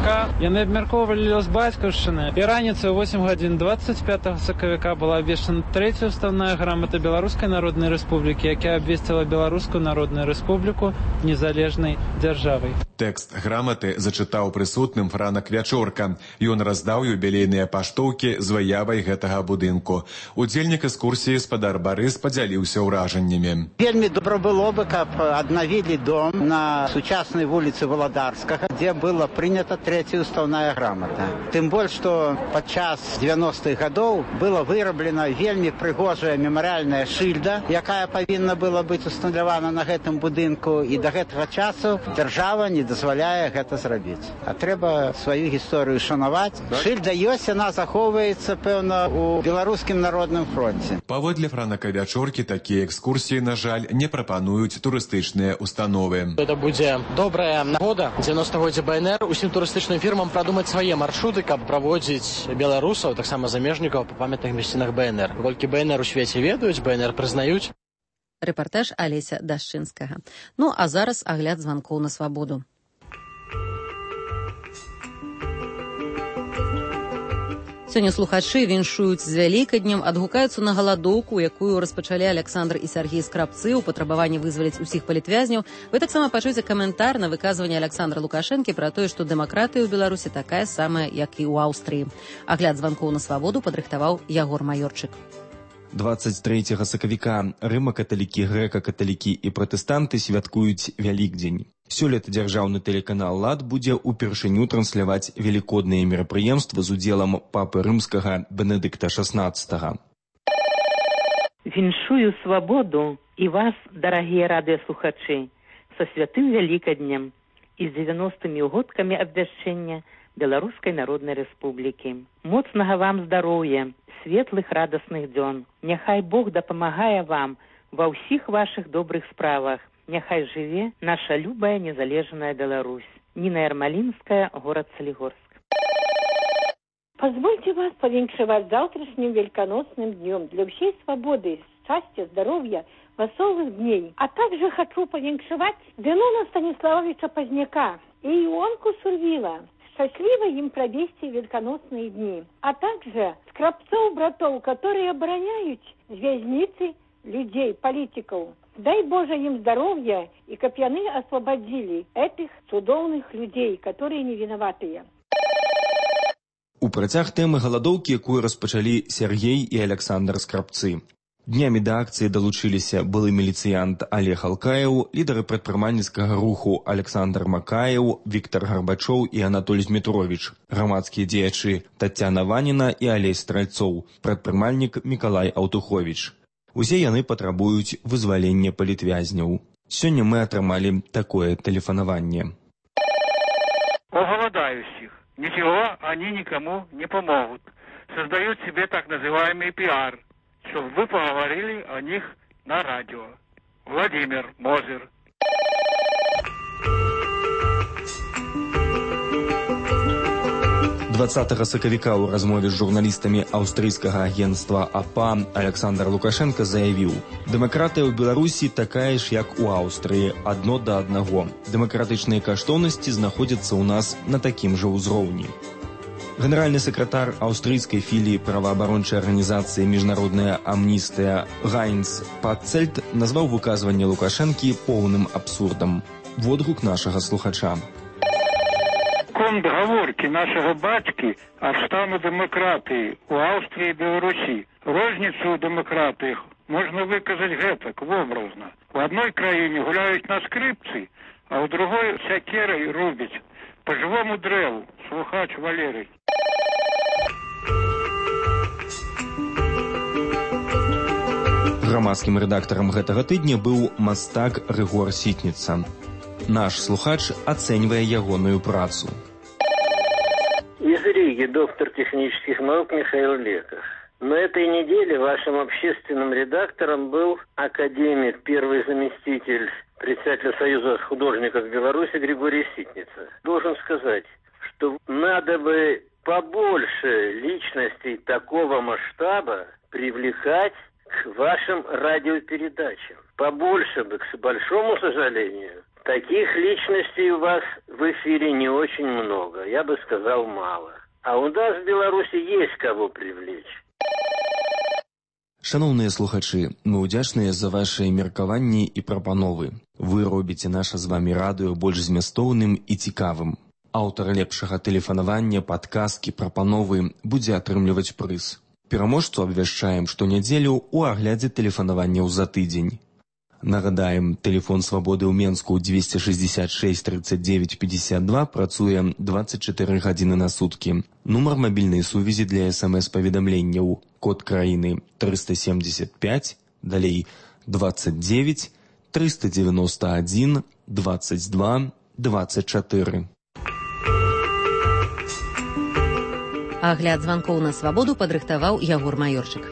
сакавіка яны абмяркоўвалі лёс бацькаўшчыны. І раніцай у восем гадзін двадцать пятага сакавіка была абвешчана трэцяя устаўная грамата Беларускай Народнай Рэспублікі, якая абвесціла Беларускую Народную Рэспубліку незалежнай дзяржавай. Тэкст граматы зачытаў прысутным Франак Вячорка. Ён раздаў юбілейныя паштоўкі з выявай гэтага будынку. Удзельнік экскурсіі спадар Барыс падзяліўся ўражаннямі. Вельмі добра было бы, каб аднавілі дом на сучаснай вуліцы Валадарскага, дзе была прынята трэцяя устаўная грамата. Тым больш, што падчас дзевяностых гадоў была выраблена вельмі прыгожая мемарыяльная шыльда, якая павінна была быць усталявана на гэтым будынку, і да гэтага часу дзяржава не дазваляе гэта зрабіць. А трэба сваю гісторыю шанаваць. Шыльда ёсць, яна захоўваецца, пэўна, у Беларускім народным фронце. Паводле Франака Вячоркі, такія экскурсіі, на жаль, не прапануюць турыстычныя установы. Гэта будзе добрая нагода дзевяностагоддзя БНР усім турыстычным фірмам прадумаць свае маршруты, каб праводзіць беларусаў, таксама замежнікаў па памятных мясцінах БНР. Колькі БНР у свеце ведаюць, БНР прызнаюць. Рэпартаж Алеся Дашчынскага. Ну, а зараз агляд званкоў на свабоду. Сёння слухачы віншуюць з вялікаднем, адгукаюцца на галадоўку, якую распачалі Александр і Сергей Скрабцы ў патрабаванні вызваліць усіх палітвязняў. Вы таксама пачуеце каментар на выказванне Александра Лукашэнкі пра тое, што дэмакратыя ў Беларусі такая самая, як і ў Аўстрыі. Агляд званкоў на свабоду падрыхтаваў Ягор Маёрчык. двадцать трэцяга сакавіка рыма-каталікі, грэка-каталікі і пратэстанты святкуюць Вялікдзень. Сёлета дзяржаўны тэлеканал «Лад» будзе ўпершыню трансляваць велікодныя мерапрыемствы з удзелам папы рымскага Бенедыкта шаснаццатага. Віншую свабоду і вас, дарагія радыёслухачы, са святым Вялікаднем і з дзевяностымі годкамі абвяшчэння Беларускай Народнай Рэспублікі. Моцнага вам здароўя, светлых радасных дзён. Няхай Бог дапамагае вам ва ўсіх вашых добрых справах. Няхай жыве наша любая незалежная Беларусь. Нина Ярмолинская, город Солигорск. Позвольте вас повенчевать завтрашним великоносным днем для всей свободы, счастья, здоровья, веселых дней. А также хочу повенчевать Денона Станиславовича Поздняка и Ионку Сурвила. Счастливо им провести великоносные дни. А также Скрабцов-братов, которые обороняют вязницы людей, политиков. Дай Боже им здоровья, и каб яны освободили этих цудоўных людей, которые не виноватые. У працяг тэмы галадоўкі, якую распачалі Сергей і Александр Скрабцы. Днямі да акцыі далучыліся былы міліцыянт Олег Алкаев, лідары прадпрымальніцкага руху Александр Макаев, Віктор Гарбачоў і Анатоль Змітровіч, грамадскія дзеячы Тацяна Ваніна і Алесь Стральцоў, прадпрымальнік Мікалай Аўтуховіч. Усе яны патрабуюць вызвалення палітвязняў. Сёння мы атрымалі такое тэлефанаванне. О голодающих. Ничего они никому не помогут. Создают себе так называемый пиар, чтобы вы поговорили о них на радио. Владимир Мозер. дваццатага сакавіка ў размове з журналістамі аўстрыйскага агенцтва АПА Александр Лукашенко заявіў: «Дэмакратыя ў Беларусі такая ж, як у Аўстрыі, адно да аднаго. Дэмакратычныя каштоўнасці знаходзяцца ў нас на такім жа ўзроўні». Генеральны сакратар аўстрыйскай філіі праваабарончай арганізацыі «Міжнародная амністыя» Гайнц Паццельд назваў выказванне Лукашэнкі поўным абсурдам. Водгук нашага слухача. Контрговорки нашего батьки о стану демократии у Австрии и Беларуси. Розницу у демократиях можно выказать гэтак, образно. В одной краине гуляют на скрипці, а у другой сякерой рубить. По живому древу. Слухач Валерий. Грамадскім рэдактарам гэтага тыдня быў мастак Рыгор Сітніца. Наш слухач ацэньвае ягоную працу. Из Риги доктор технических наук Михаил Леков. На этой неделе вашим общественным редактором был академик, первый заместитель председателя Союза художников Беларуси Григорий Ситница. Должен сказать, что надо бы побольше личностей такого масштаба привлекать к вашим радиопередачам. Побольше бы, к большому сожалению. Таких личностей у вас в эфире не очень много, я бы сказал мало. А у нас в Беларуси есть кого привлечь. Шановныя слухачы, мы ўдзячныя за вашыя меркаванні і прапановы. Вы робіце наша з вамі радыё больш змястоўным і цікавым. Аўтар лепшага тэлефанавання, падказкі, прапановы будзе атрымліваць прыз. Пераможцу абвяшчаем штонядзелю ў аглядзе тэлефанаванняў за тыдзень. Нагадаем, тэлефон свабоды ў Менску двести шестьдесят шесть тридцать девять пятьдесят два працуе двадцать четыре гадзіны на суткі. Нумар мабільнай сувязі для смс-паведамленняў. Код краіны триста семьдесят пять, далей двадцать девять триста девяносто один двадцать два двадцать четыре. Агляд званкоў на свабоду падрыхтаваў Ягор Маёрчык.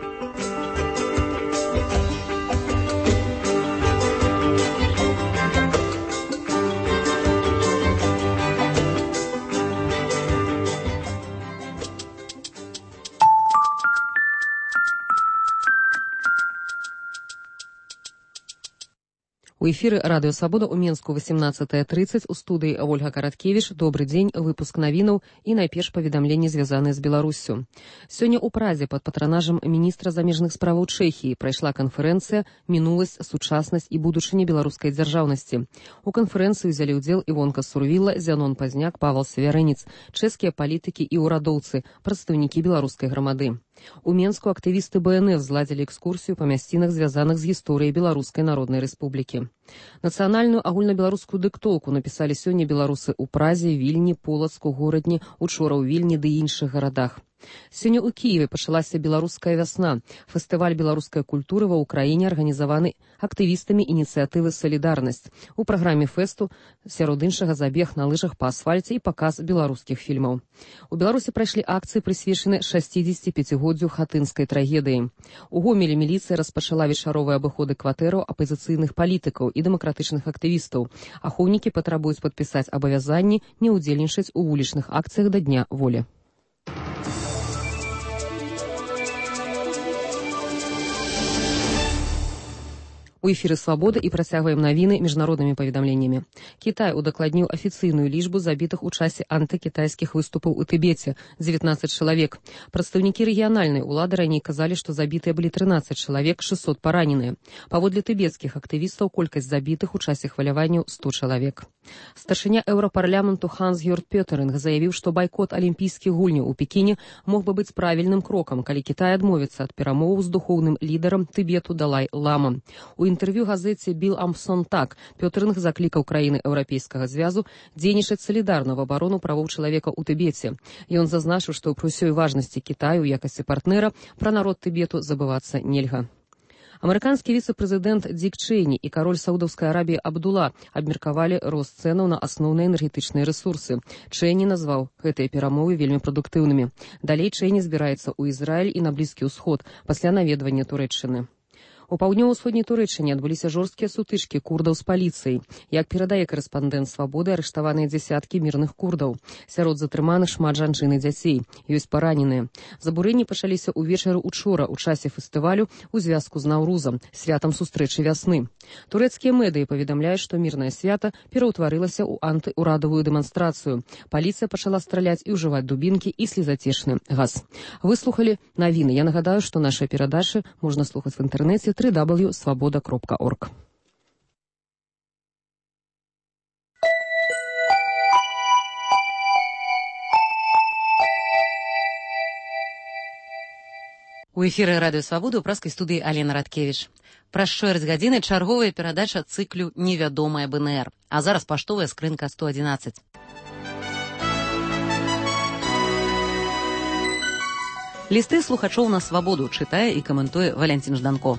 У эфіры радыё «Свабода» у Менску восемнадцатая тридцать, у студыі Ольга Караткевіч. Добры дзень, выпуск навінаў і найперш паведамленні, звязаныя з Беларуссю. Сёння ў Празе пад патранажам міністра замежных справаў Чэхіі прайшла канферэнцыя «Мінуласць, сучаснасць і будучыня беларускай дзяржаўнасці». У канферэнцыі ўзялі ўдзел Івонка Сурвілла, Зянон Пазняк, Павал Севярынец, чэшскія палітыкі і ўрадоўцы, прадстаўнікі беларускай грамады. У Менску актывісты бэ эн эф зладзілі экскурсію па мясцінах, звязаных з гісторыяй Беларускай Народнай Рэспублікі. Нацыянальную агульнабеларускую дыктоўку напісалі сёння беларусы ў Празе, Вільні, Полацку, Горадні, учора ў Вільні ды іншых гарадах. Сёння ў Кіеве пачалася беларуская вясна. Фестываль беларускай культуры ва ўкраіне арганізаваны актывістамі ініцыятывы «Салідарнасць». У праграме фэсту сярод іншага забег на лыжах па асфальце і паказ беларускіх фільмаў. У Беларусі прайшлі акцыі, прысвечаны шасцідзесяціпяцігоддзю хатынскай трагедыі. У Гомелі міліцыя распачала вечаровыя абыходы кватэраў апазіцыйных палітыкаў і дэмакратычных актывістаў. Ахоўнікі патрабуюць падпісаць абавязанні не ўдзельнічаць у вулічных акцыях да Дня волі. У эфіры «Свабода» і працягваем навіны міжнароднымі паведамленнямі. Кітай удакладніў афіцыйную лічбу забітых у часе антыкітайскіх выступаў у Тыбеце – дзевятнаццаць чалавек. Прадстаўнікі рэгіянальнай улады раней казалі, што забітыя былі трынаццаць чалавек, шэсцьсот параненыя. Паводле тыбецкіх актывістаў колькасць забітых у часе хваляванняў сто чалавек. Старшыня еўрапарламенту Ханс-Гёрд Пётеринг заявіў, што байкот алімпійскіх гульняў у Пекіне мог бы быць правільным крокам, калі Кітай адмовіцца ад перамоваў з духоўным лідарам Тыбету Далай-Лама. У інтэрв'ю газеце «Біл Амсон так» Пётеринг заклікаў краіны Еўрапейскага звязу дзейнічаць салідарна в абарону правоў чалавека ў Тыбеце. Ён зазначыў, што пры ўсёй важнасці Кітаю ў якасці партнера пра народ Тыбету забывацца нельга. Амерыканскі віцэ-прэзідэнт Дик Чэйні і кароль Саудаўскай Арабіі Абдула абмеркавалі рост цэнаў на асноўныя энергетычныя рэсурсы. Чэйні назваў гэтыя перамовы вельмі прадуктыўнымі. Далей Чэйні збіраецца ў Ізраіль і на Блізкі ўсход пасля наведвання Турэччыны. У паўднёва-ўсходняй Турэччыне адбыліся жорсткія сутычкі курдаў з паліцыяй. Як перадае карэспандэнт «Свабоды», арыштаваныя дзясяткі мірных курдаў. Сярод затрыманых шмат жанчын і дзяцей. Ёсць параненыя. Забурэнні пачаліся ўвечары учора ў часе фестывалю у звязку з Наўрузам, святам сустрэчы вясны. Турэцкія медыі паведамляюць, што мірнае свята пераўтварылася ў антыурадавую дэманстрацыю. Паліцыя пачала страляць і ўжываць дубінкі і слезацешны газ. Выслухалі навіны. Я нагадаю, што нашыя перадачы можна слухаць в інтэрнэце дабл ю дабл ю крапка свабода крапка орг. У эфіры радыё «Свабода» ў праскай студыі Алена Радкевіч. Праз чвэрць гадзіны чарговая перадача цыклю «Невядомая бэ эн эр». А зараз паштовая скрынка сто адзінаццаць. Лісты слухачоў на «Свабоду» чытае і каментуе Валянцін Жданко.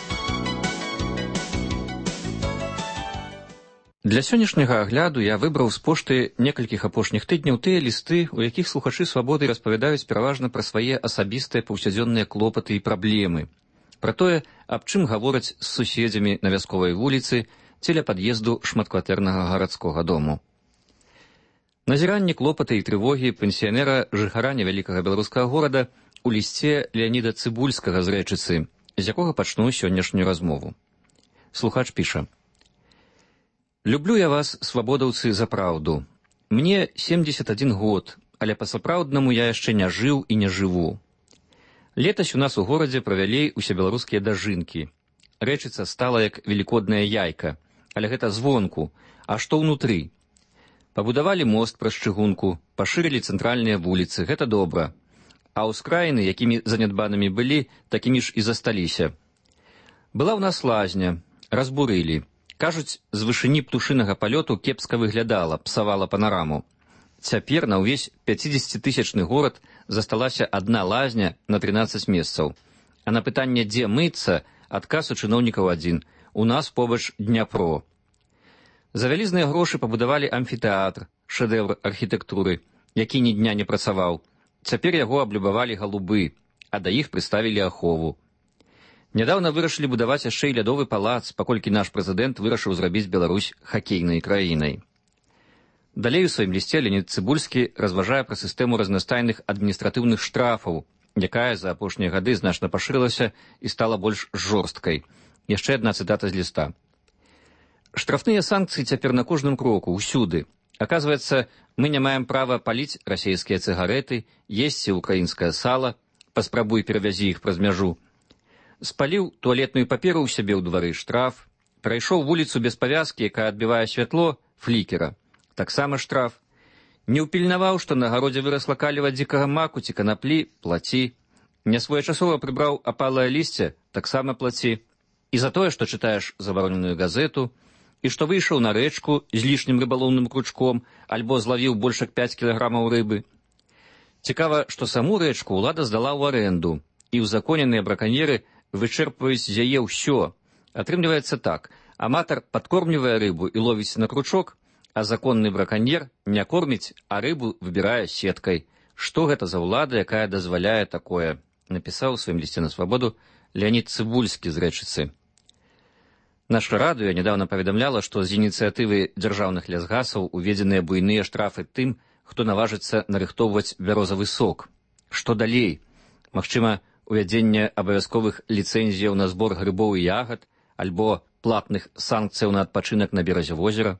Для сённяшняга агляду я выбраў з пошты некалькіх апошніх тыдняў тыя лісты, у якіх слухачы «Свабоды» распавядаюць пераважна пра свае асабістыя паўсядзённыя клопаты і праблемы. Пра тое, аб чым гавораць з суседзямі на вясковай вуліцы ці ля пад'езду шматкватэрнага гарадскога дому. Назіранне клопаты і трывогі пенсіянера жыхара невялікага беларускага горада у лісце Леаніда Цыбульскага з Рэчыцы, з якога пачну сённяшнюю размову. Слухач піша: «Люблю я вас, свабодаўцы, за праўду. Мне семьдесят один год, але па-сапраўднаму я яшчэ не жыў і не жыву. Летась у нас у горадзе правялі усебеларускія дажынкі. Рэчыца стала як велікодная яйка, але гэта звонку, а што ўнутры? Пабудавалі мост праз чыгунку, пашырылі цэнтральныя вуліцы, гэта добра. А ўскраіны, якімі занядбанымі былі, такімі ж і засталіся. Была ў нас лазня, разбурылі. Кажуць, з вышыні птушынага палёту кепска выглядала, псавала панараму. Цяпер на ўвесь пяцідзесяцітысячны горад засталася адна лазня на трынаццаць месцаў. А на пытанне, дзе мыцца, адказ у чыноўнікаў адзін. У нас побач Дняпро. За вялізныя грошы пабудавалі амфітэатр, шэдэўр архітэктуры, які ні дня не працаваў. Цяпер яго аблюбавалі галубы, а да іх прыставілі ахову. Нядаўна вырашылі будаваць яшчэ і лядовы палац, паколькі наш прэзідэнт вырашыў зрабіць Беларусь хакейнай краінай. Далей у сваім лісце Леонід Цыбульскі разважае пра сістэму разнастайных адміністратыўных штрафаў, якая за апошнія гады значна пашырылася і стала больш жорсткай. Яшчэ адна цытата з ліста. Штрафныя санкцыі цяпер на кожным кроку, усюды. Аказваецца, мы не маем права паліць расійскія цыгарэты, есці украінскае сала, паспрабуй перавязі іх праз мяжу. Спаліў туалетную паперу ў сябе ў двары, штраф. Прайшоў вуліцу без павязкі, якая адбівае святло, флікера. Таксама штраф. Не ўпільнаваў, што на гародзе вырасла каліва дзікага маку ці канаплі, плаці. Нясвоечасова прыбраў апалае лісце, таксама плаці. І за тое, што чытаеш забароненую газету, і што выйшаў на рэчку з лішнім рыбалоўным кручком, альбо злавіў больш як пяць кілаграмаў рыбы. Цікава, што саму рэчку ўлада здала ў арэнду, і ўзаконеныя браканьеры вычэрпваюць з яе ўсё. Атрымліваецца так, аматар падкормлівае рыбу і ловіць на кручок, а законны браканьер не корміць, а рыбу выбірае сеткай. Што гэта за ўлада, якая дазваляе такое? Напісаў у сваім лісце на свабоду Леонід Цыбульскі з Рэчыцы. Наша радыё нядаўна паведамляла, што з ініцыятывы дзяржаўных лясгасаў уведзеныя буйныя штрафы тым, хто наважыцца нарыхтоўваць бярозавы сок. Што далей? Магчыма, увядзенне абавязковых ліцэнзіяў на збор грыбоў і ягад, альбо платных санкцыяў на адпачынак на беразе возера.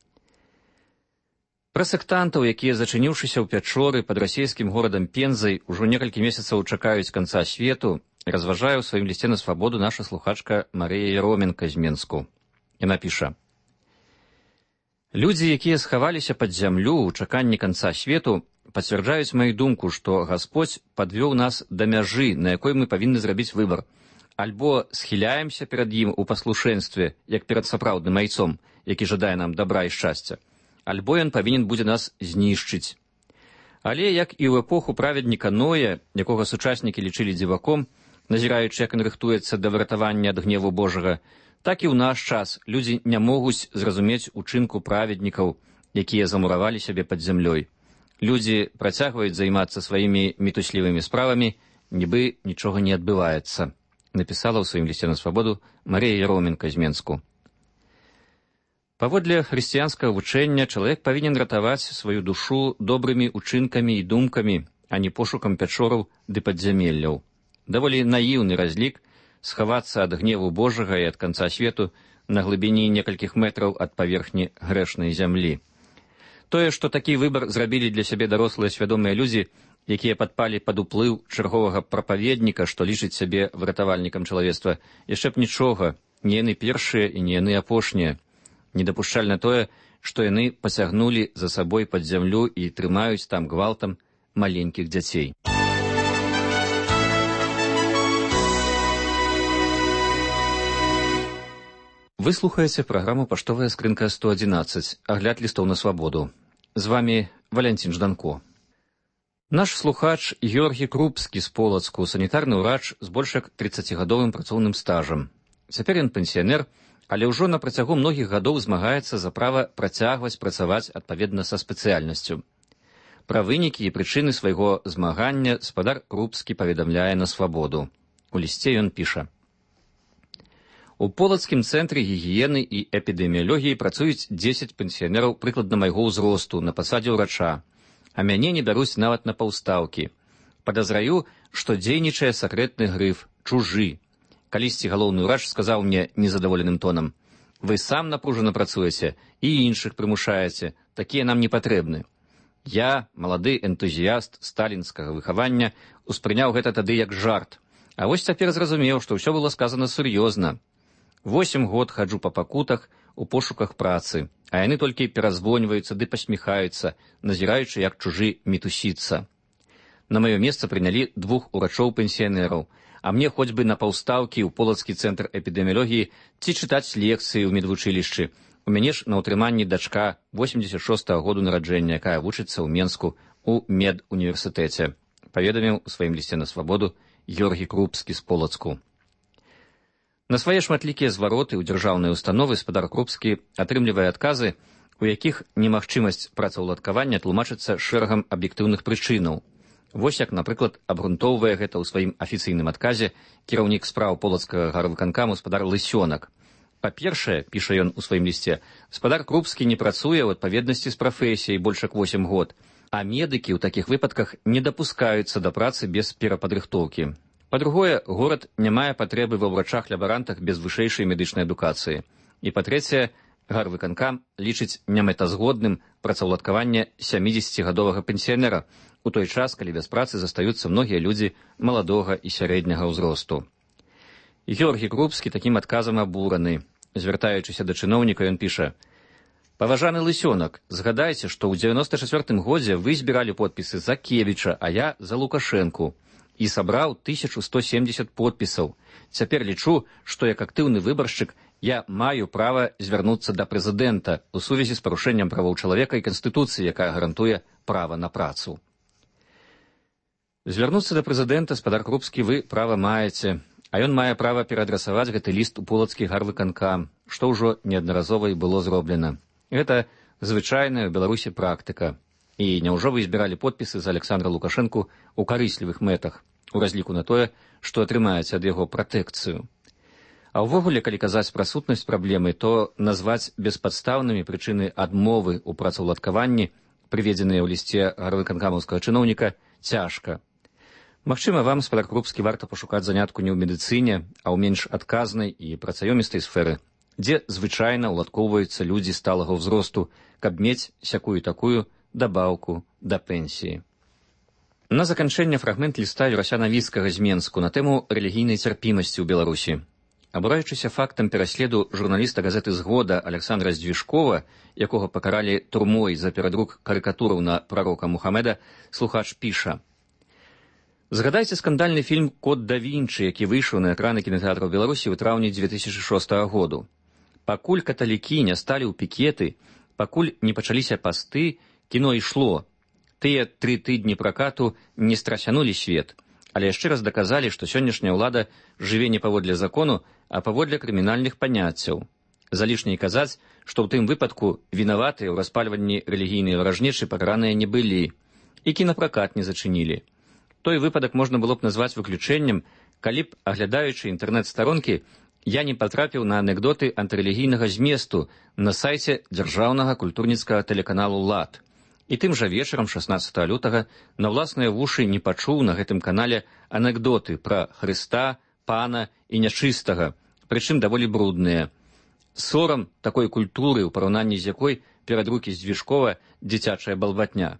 Пра сектантаў, якія, зачыніўшыся ў пячоры пад расійскім горадам Пензай, ужо некалькі месяцаў чакаюць канца свету, разважае ў сваім лісце на свабоду наша слухачка Марыя Яроменка з Менску. Яна піша. Людзі, якія схаваліся пад зямлю ў чаканні канца свету, пацвярджаюць маю думку, што Гасподзь падвёў нас да мяжы, на якой мы павінны зрабіць выбар. Альбо схіляемся перад ім у паслушэнстве, як перад сапраўдным айцом, які жадае нам дабра і шчасця, альбо ён павінен будзе нас знішчыць. Але, як і ў эпоху праведніка Ноя, якога сучаснікі лічылі дзіваком, назіраючы, як ён рыхтуецца да выратавання ад гневу Божага, так і ў наш час людзі не могуць зразумець учынку праведнікаў, якія замуравалі сябе пад зямлёй. Людзі працягваюць займацца сваімі мітуслівымі справамі, нібы нічога не адбываецца. Напісала ў сваім лісце на свабоду Марія Яроменка з Менску. Паводле хрысціянскага вучэння чалавек павінен ратаваць сваю душу добрымі учынкамі і думкамі, а не пошукам пячораў ды падзямелляў. Даволі наіўны разлік схавацца ад гневу Божага і ад канца свету на глыбіні некалькіх метраў ад паверхні грэшнай зямлі. Тое, што такі выбар зрабілі для сябе дарослыя свядомыя людзі, якія падпалі пад уплыў чарговага прапаведніка, што лічыць сябе выратавальнікам чалавецтва, яшчэ б нічога, не яны першыя і не яны апошнія. Недапушчальна тое, што яны пасягнулі за сабой пад зямлю і трымаюць там гвалтам маленькіх дзяцей. Вы слухаеце праграму «Паштовая скрынка сто адзінаццаць», агляд лістоў на свабоду. З вамі Валянцін Жданко. Наш слухач Георгій Крупскі з Полацку, санітарны ўрач з больш як трыццацігадовым працоўным стажам. Цяпер ён пенсіянер, але ўжо на працягу многіх гадоў змагаецца за права працягваць працаваць адпаведна са спецыяльнасцю. Пра вынікі і прычыны свайго змагання спадар Крупскі паведамляе на свабоду. У лісце ён піша. У Полацкім цэнтры гігіены і эпідэміялогіі працуюць дзесяць пенсіянераў прыкладна майго ўзросту на пасадзе ўрача, а мяне не бяруць нават на паўстаўкі. Падазраю, што дзейнічае сакрэтны грыф, чужы. Калісьці галоўны ўрач сказаў мне незадаволеным тонам: Вы сам напружана працуеце і іншых прымушаеце. Такія нам не патрэбны. Я, малады энтузіяст сталінскага выхавання, успрыняў гэта тады як жарт. А вось цяпер зразумеў, што ўсё было сказана сур'ёзна. Восем год хаджу па пакутах у пошуках працы, а яны толькі перазвоньваюцца ды пасміхаюцца, назіраючы, як чужы мітусіцца. На маё месца прынялі двух урачоў-пенсіянераў, а мне хоць бы на паўстаўкі ў Полацкі цэнтр эпідэміялогіі ці чытаць лекцыі ў медвучылішчы. У мяне ж на ўтрыманні дачка восемьдесят шостага году нараджэння, якая вучыцца ў Менску ў медуніверсітэце, паведаміў у сваім лісце на свабоду Георгій Крупскі з Полацку. На свае шматлікія звароты ў дзяржаўныя установы спадар Крупскі атрымлівае адказы, у якіх немагчымасць працаўладкавання тлумачыцца шэрагам аб'ектыўных прычынаў. Вось як, напрыклад, абгрунтоўвае гэта ў сваім афіцыйным адказе кіраўнік спраў Полацкага гарвыканкаму спадар Лысёнак. Па-першае, піша ён у сваім лісце, спадар Крупскі не працуе ў адпаведнасці з прафесіяй больш як восем год, а медыкі ў такіх выпадках не дапускаюцца да працы без перападрыхтоўкі. Па-другое, горад не мае патрэбы ва ўрачах-лябарантах без вышэйшай медычнай адукацыі. І па-трэцяе, гарвыканкам лічыць немэтазгодным працаўладкаванне сямідзесяцігадовага пенсіянера, у той час, калі без працы застаюцца многія людзі маладога і сярэдняга ўзросту. Георгій Крупскі такім адказам абураны. Звяртаючыся да чыноўніка, ён піша: «Паважаны Лысёнак, згадайце, што ў дзевяноста чацвёртым годзе вы збіралі подпісы за Кевіча, а я за Лукашэнку. І сабраў тысячу сто семьдесят подпісаў. Цяпер лічу, што як актыўны выбаршчык я маю права звярнуцца да прэзідэнта ў сувязі з парушэннем правоў чалавека і Канстытуцыі, якая гарантуе права на працу». Звярнуцца да прэзідэнта, спадар Крупскі, вы права маеце, а ён мае права пераадрасаваць гэты ліст у Полацкі гарвыканкам, што ўжо неаднаразова і было зроблена. Гэта звычайная ў Беларусі практыка. І няўжо вы збіралі подпісы за Александра Лукашэнку ў карыслівых мэтах, у разліку на тое, што атрымаеце ад яго пратэкцыю. А ўвогуле, калі казаць пра сутнасць праблемы, то назваць беспадстаўнымі прычыны адмовы ў працаўладкаванні, прыведзеныя ў лісце гарвыканкамаўскага чыноўніка, цяжка. Магчыма, вам, спадар Крупскі, варта пашукаць занятку не ў медыцыне, а ў менш адказнай і працаёмістай сферы, дзе звычайна ўладкоўваюцца людзі сталага ўзросту, каб мець сякую-такую дабаўку да пенсіі. На заканчэнне фрагмент ліста Юрася Навіцкага з Менску на тэму рэлігійнай цярпімасці ў Беларусі. Абураючыся фактам пераследу журналіста газеты «Згода» Александра Здвижкова, якога пакаралі турмой за перадрук карыкатураў на прарока Мухамеда, слухач піша: «Згадайце скандальны фільм «Код да Вінчы», які выйшаў на экраны кінатэатраў Беларусі ў траўні две тысячи шостага году. Пакуль каталікі не сталі ў пікеты, пакуль не пачаліся пасты, кіно ішло. Тыя тры тыдні пракату не страсянулі свет, але яшчэ раз даказалі, што сённяшняя ўлада жыве не паводле закону, а паводле крымінальных паняццяў. Залішне казаць, што ў тым выпадку вінаватыя ў распальванні рэлігійнай варажнечы пакараныя не былі, і кінапракат не зачынілі. Той выпадак можна было б назваць выключэннем, калі б, аглядаючы інтэрнэт-старонкі, я не патрапіў на анекдоты антырэлігійнага зместу на сайце дзяржаўнага культурніцкага тэлеканалу «Лад». І тым жа вечарам шаснаццатага лютага на ўласныя вушы не пачуў на гэтым канале анекдоты пра Хрыста, пана і нячыстага, прычым даволі брудныя. Сорам такой культуры, у параўнанні з якой перадрукі Здвижкова дзіцячая балбатня.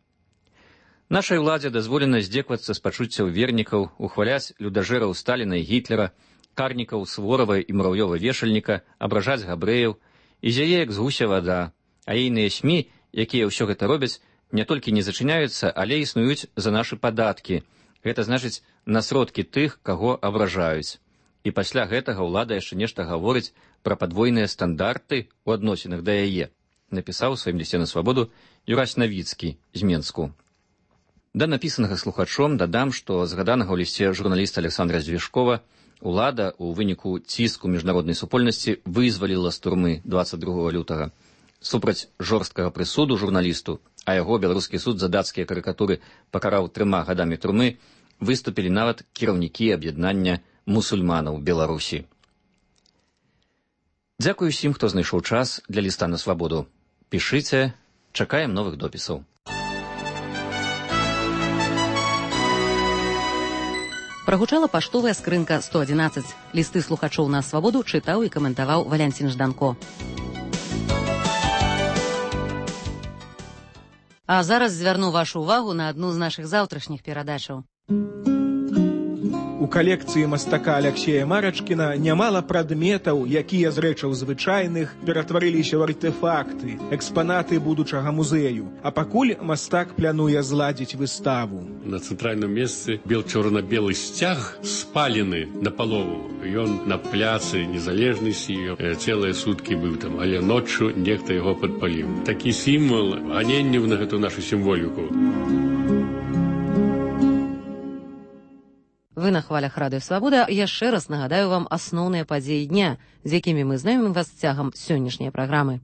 Нашай уладзе дазволена здзеквацца з пачуццяў вернікаў, ухваляць людажэраў Сталіна і Гітлера, карнікаў Сворава і Мурав'ёва-вешальніка, абражаць габрэяў, і зяе як з гуся вада, а ейныя СМІ, якія ўсё гэта робяць, не толькі не зачыняюцца, але існуюць за нашы падаткі. Гэта значыць на сродкі тых, каго абражаюць. І пасля гэтага ўлада яшчэ нешта гаворыць пра падвойныя стандарты ў адносінах да яе, напісаў у сваім лісце на свабоду Юрась Навіцкі з Менску. Да напісанага слухачом дадам, што згаданага ў лісце журналіста Александра Здвижкова улада ў выніку ціску міжнароднай супольнасці вызваліла з турмы дваццаць другога лютага. Супраць жорсткага прысуду журналісту, а яго беларускі суд за дацкія карыкатуры пакараў трыма гадамі турмы, выступілі нават кіраўнікі аб'яднання мусульманаў Беларусі. Дзякую усім, хто знайшоў час для ліста на свабоду. Пішыце, чакаем новых допісаў. Прагучала паштовая скрынка сто адзінаццаць. Лісты слухачоў на свабоду чытаў і каментаваў Валянцін Жданко. А зараз звярну вашу увагу на адну з нашых заўтрашніх перадачаў. У калекцыі мастака Аляксея Марачкіна нямала прадметаў, якія з рэчаў звычайных ператварыліся ў артэфакты, экспанаты будучага музею. А пакуль мастак плануе зладзіць выставу. На цэнтральным месцы бел-чорна-белы сцяг спалены напалову. Ён на пляцы Незалежнасці цэлыя суткі быў там, але ноччу нехта яго падпаліў. Такі сімвал ганенняў на гэту нашу сімволіку. Вы на хвалях Радыё Свабода. Яшчэ раз нагадаю вам асноўныя падзеі дня, з якімі мы знаёмім вас цягам сённяшняй праграмы.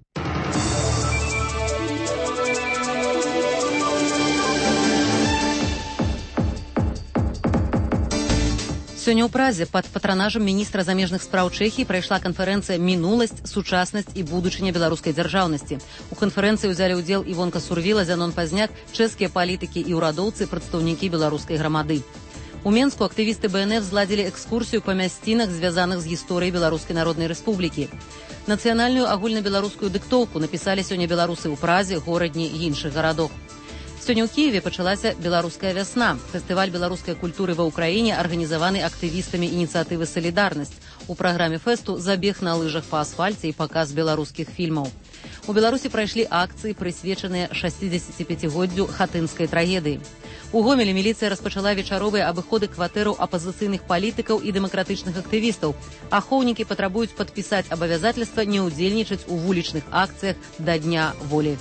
Сёння ў Празе пад патранажам міністра замежных спраў Чэхіі прайшла канферэнцыя «Мінуласць, сучаснасць і будучыня беларускай дзяржаўнасці». У канферэнцыі ўзялі ўдзел Івонка Сурвіла, Зянон Пазняк, чэшскія палітыкі і ўрадоўцы, прадстаўнікі беларускай грамады. У Менску актывісты Бэ Эн Эф зладзілі экскурсію па мясцінах, звязаных з гісторыяй Беларускай Народнай Рэспублікі. Нацыянальную агульнабеларускую дыктоўку напісалі сёння беларусы ў Празе, Горадні і іншых гарадах. Сёння ў Кіеве пачалася беларуская вясна. Фестываль беларускай культуры ва ўкраіне арганізаваны актывістамі ініцыятывы «Салідарнасць». У праграме фэсту забег на лыжах па асфальце і паказ беларускіх фільмаў. У Беларусі прайшлі акцыі, прысвечаныя шасцідзесяціпяцігоддзю хатынскай трагедыі. У Гомелі міліцыя распачала вечаровыя абыходы кватэраў апазіцыйных палітыкаў і дэмакратычных актывістаў. Ахоўнікі патрабуюць падпісаць абавязательства не ўдзельнічаць у вулічных акцыях да Дня волі.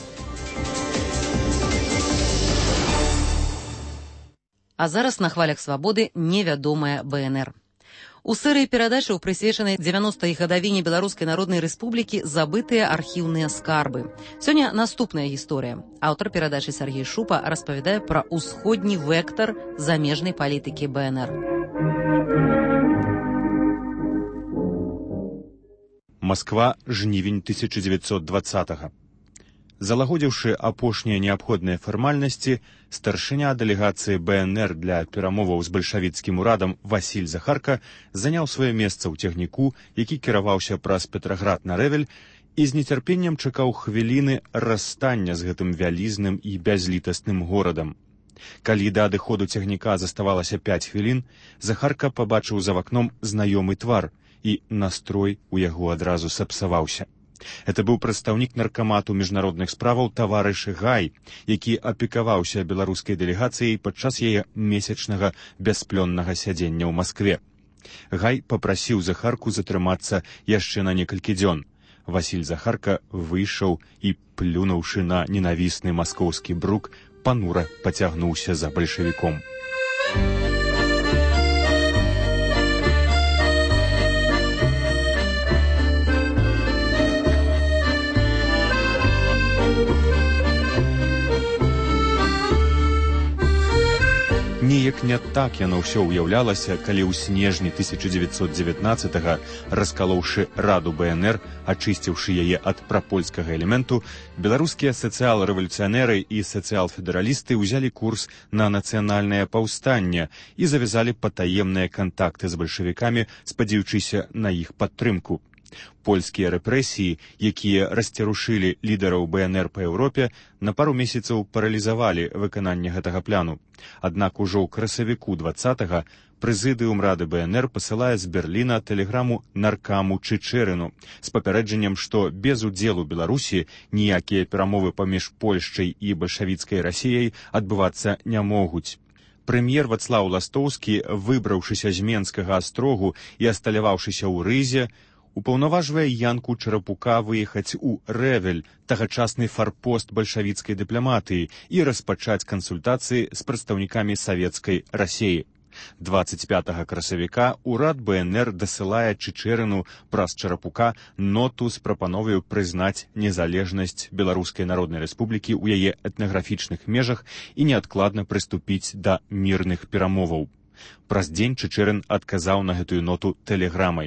А зараз на хвалях свабоды невядомая Бэ Эн Эр. У серыі перадачаў, прысвечанай дзевяностай гадавіне Беларускай Народнай Рэспублікі, забытыя архіўныя скарбы. Сёння наступная гісторыя. Аўтар перадачы Сергей Шупа распавядае пра ўсходні вектар замежнай палітыкі Бэ Эн Эр. Масква, жнівень тысяча дзевяцьсот дваццатага. Залагодзіўшы апошнія неабходныя фармальнасці, старшыня дэлегацыі Бэ Эн Эр для перамоваў з бальшавіцкім урадам Васіль Захарка заняў сваё месца ў цягніку, які кіраваўся праз Петраград на Рэвель, і з нецярпеннем чакаў хвіліны расстання з гэтым вялізным і бязлітасным горадам. Калі да адыходу цягніка заставалася пяць хвілін, Захарка пабачыў за вакном знаёмы твар, і настрой у яго адразу сапсаваўся. Это быў прадстаўнік наркамату міжнародных справаў таварыш Гай, які апекаваўся беларускай дэлегацыяй падчас яе месячнага бясплённага сядзення ў Маскве. Гай папрасіў Захарку затрымацца яшчэ на некалькі дзён. Васіль Захарка выйшаў і, плюнуўшы на ненавісны маскоўскі брук, панура пацягнуўся за бальшавіком. Неяк не так яно ўсё ўяўлялася, калі ў снежні тысяча дзевяцьсот дзевятнаццатага, раскалоўшы Раду Бэ Эн Эр, ачысціўшы яе ад прапольскага элементу, беларускія сацыял-рэвалюцыянеры і сацыял-федэралісты ўзялі курс на нацыянальнае паўстанне і завязалі патаемныя кантакты з бальшавікамі, спадзяючыся на іх падтрымку. Польскія рэпрэсіі, якія расцярушылі лідараў Бэ Эн Эр па Еўропе, на пару месяцаў паралізавалі выкананне гэтага пляну. Аднак ужо ў красавіку дваццатага прэзідыум Рады Бэ Эн Эр пасылае з Берліна тэлеграму наркаму Чычэрыну з папярэджаннем, што без удзелу Беларусі ніякія перамовы паміж Польшчай і бальшавіцкай Расіяй адбывацца не могуць. Прэм'ер Вацлаў Ластоўскі, выбраўшыся з Менскага астрогу і асталяваўшыся ў Рызе, упаўнаважвае Янку Чарапука выехаць у Рэвель, тагачасны фарпост бальшавіцкай дыпламатыі, і распачаць кансультацыі з прадстаўнікамі савецкай Расіі. дваццаць пятага красавіка ўрад Бэ Эн Эр дасылае Чычэрыну праз Чарапука ноту з прапановаю прызнаць незалежнасць Беларускай Народнай Рэспублікі ў яе этнаграфічных межах і неадкладна прыступіць да мірных перамоваў. Праз дзень Чычэрын адказаў на гэтую ноту тэлеграмай.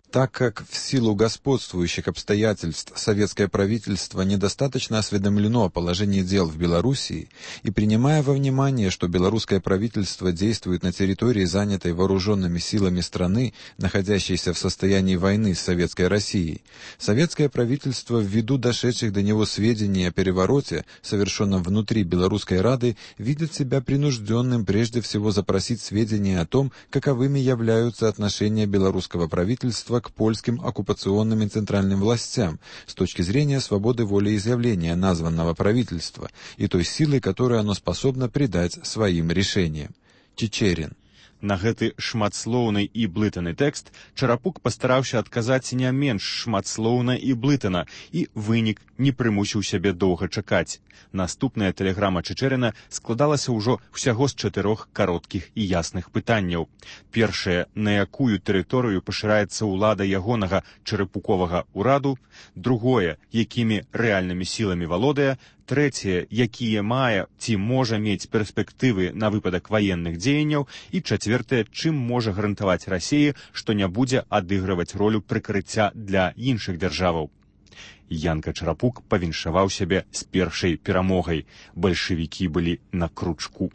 Так как в силу господствующих обстоятельств советское правительство недостаточно осведомлено о положении дел в Белоруссии, и принимая во внимание, что белорусское правительство действует на территории, занятой вооруженными силами страны, находящейся в состоянии войны с Советской Россией, советское правительство, ввиду дошедших до него сведений о перевороте, совершенном внутри Белорусской Рады, видит себя принужденным прежде всего запросить сведения о том, каковыми являются отношения белорусского правительства к польским оккупационным и центральным властям с точки зрения свободы волеизъявления названного правительства и той силы, которую оно способно придать своим решениям. Чичерин. На гэты шматслоўны і блытаны тэкст Чарапук пастараўся адказаць не менш шматслоўна і блытана, і вынік не прымусіў сябе доўга чакаць. Наступная тэлеграма Чичерина складалася ўжо ўсяго з чатырох кароткіх і ясных пытанняў. Першае, на якую тэрыторыю пашыраецца ўлада ягонага чарапуковага ўраду, другое, якімі рэальнымі сіламі валодае, трэцяе, якія мае ці можа мець перспектывы на выпадак ваенных дзеянняў, і чацвёртае, чым можа гарантаваць Расіі, што не будзе адыгрываць ролю прыкрыцця для іншых дзяржаваў. Янка Чарапук павіншаваў сябе з першай перамогай. Бальшавікі былі на кручку.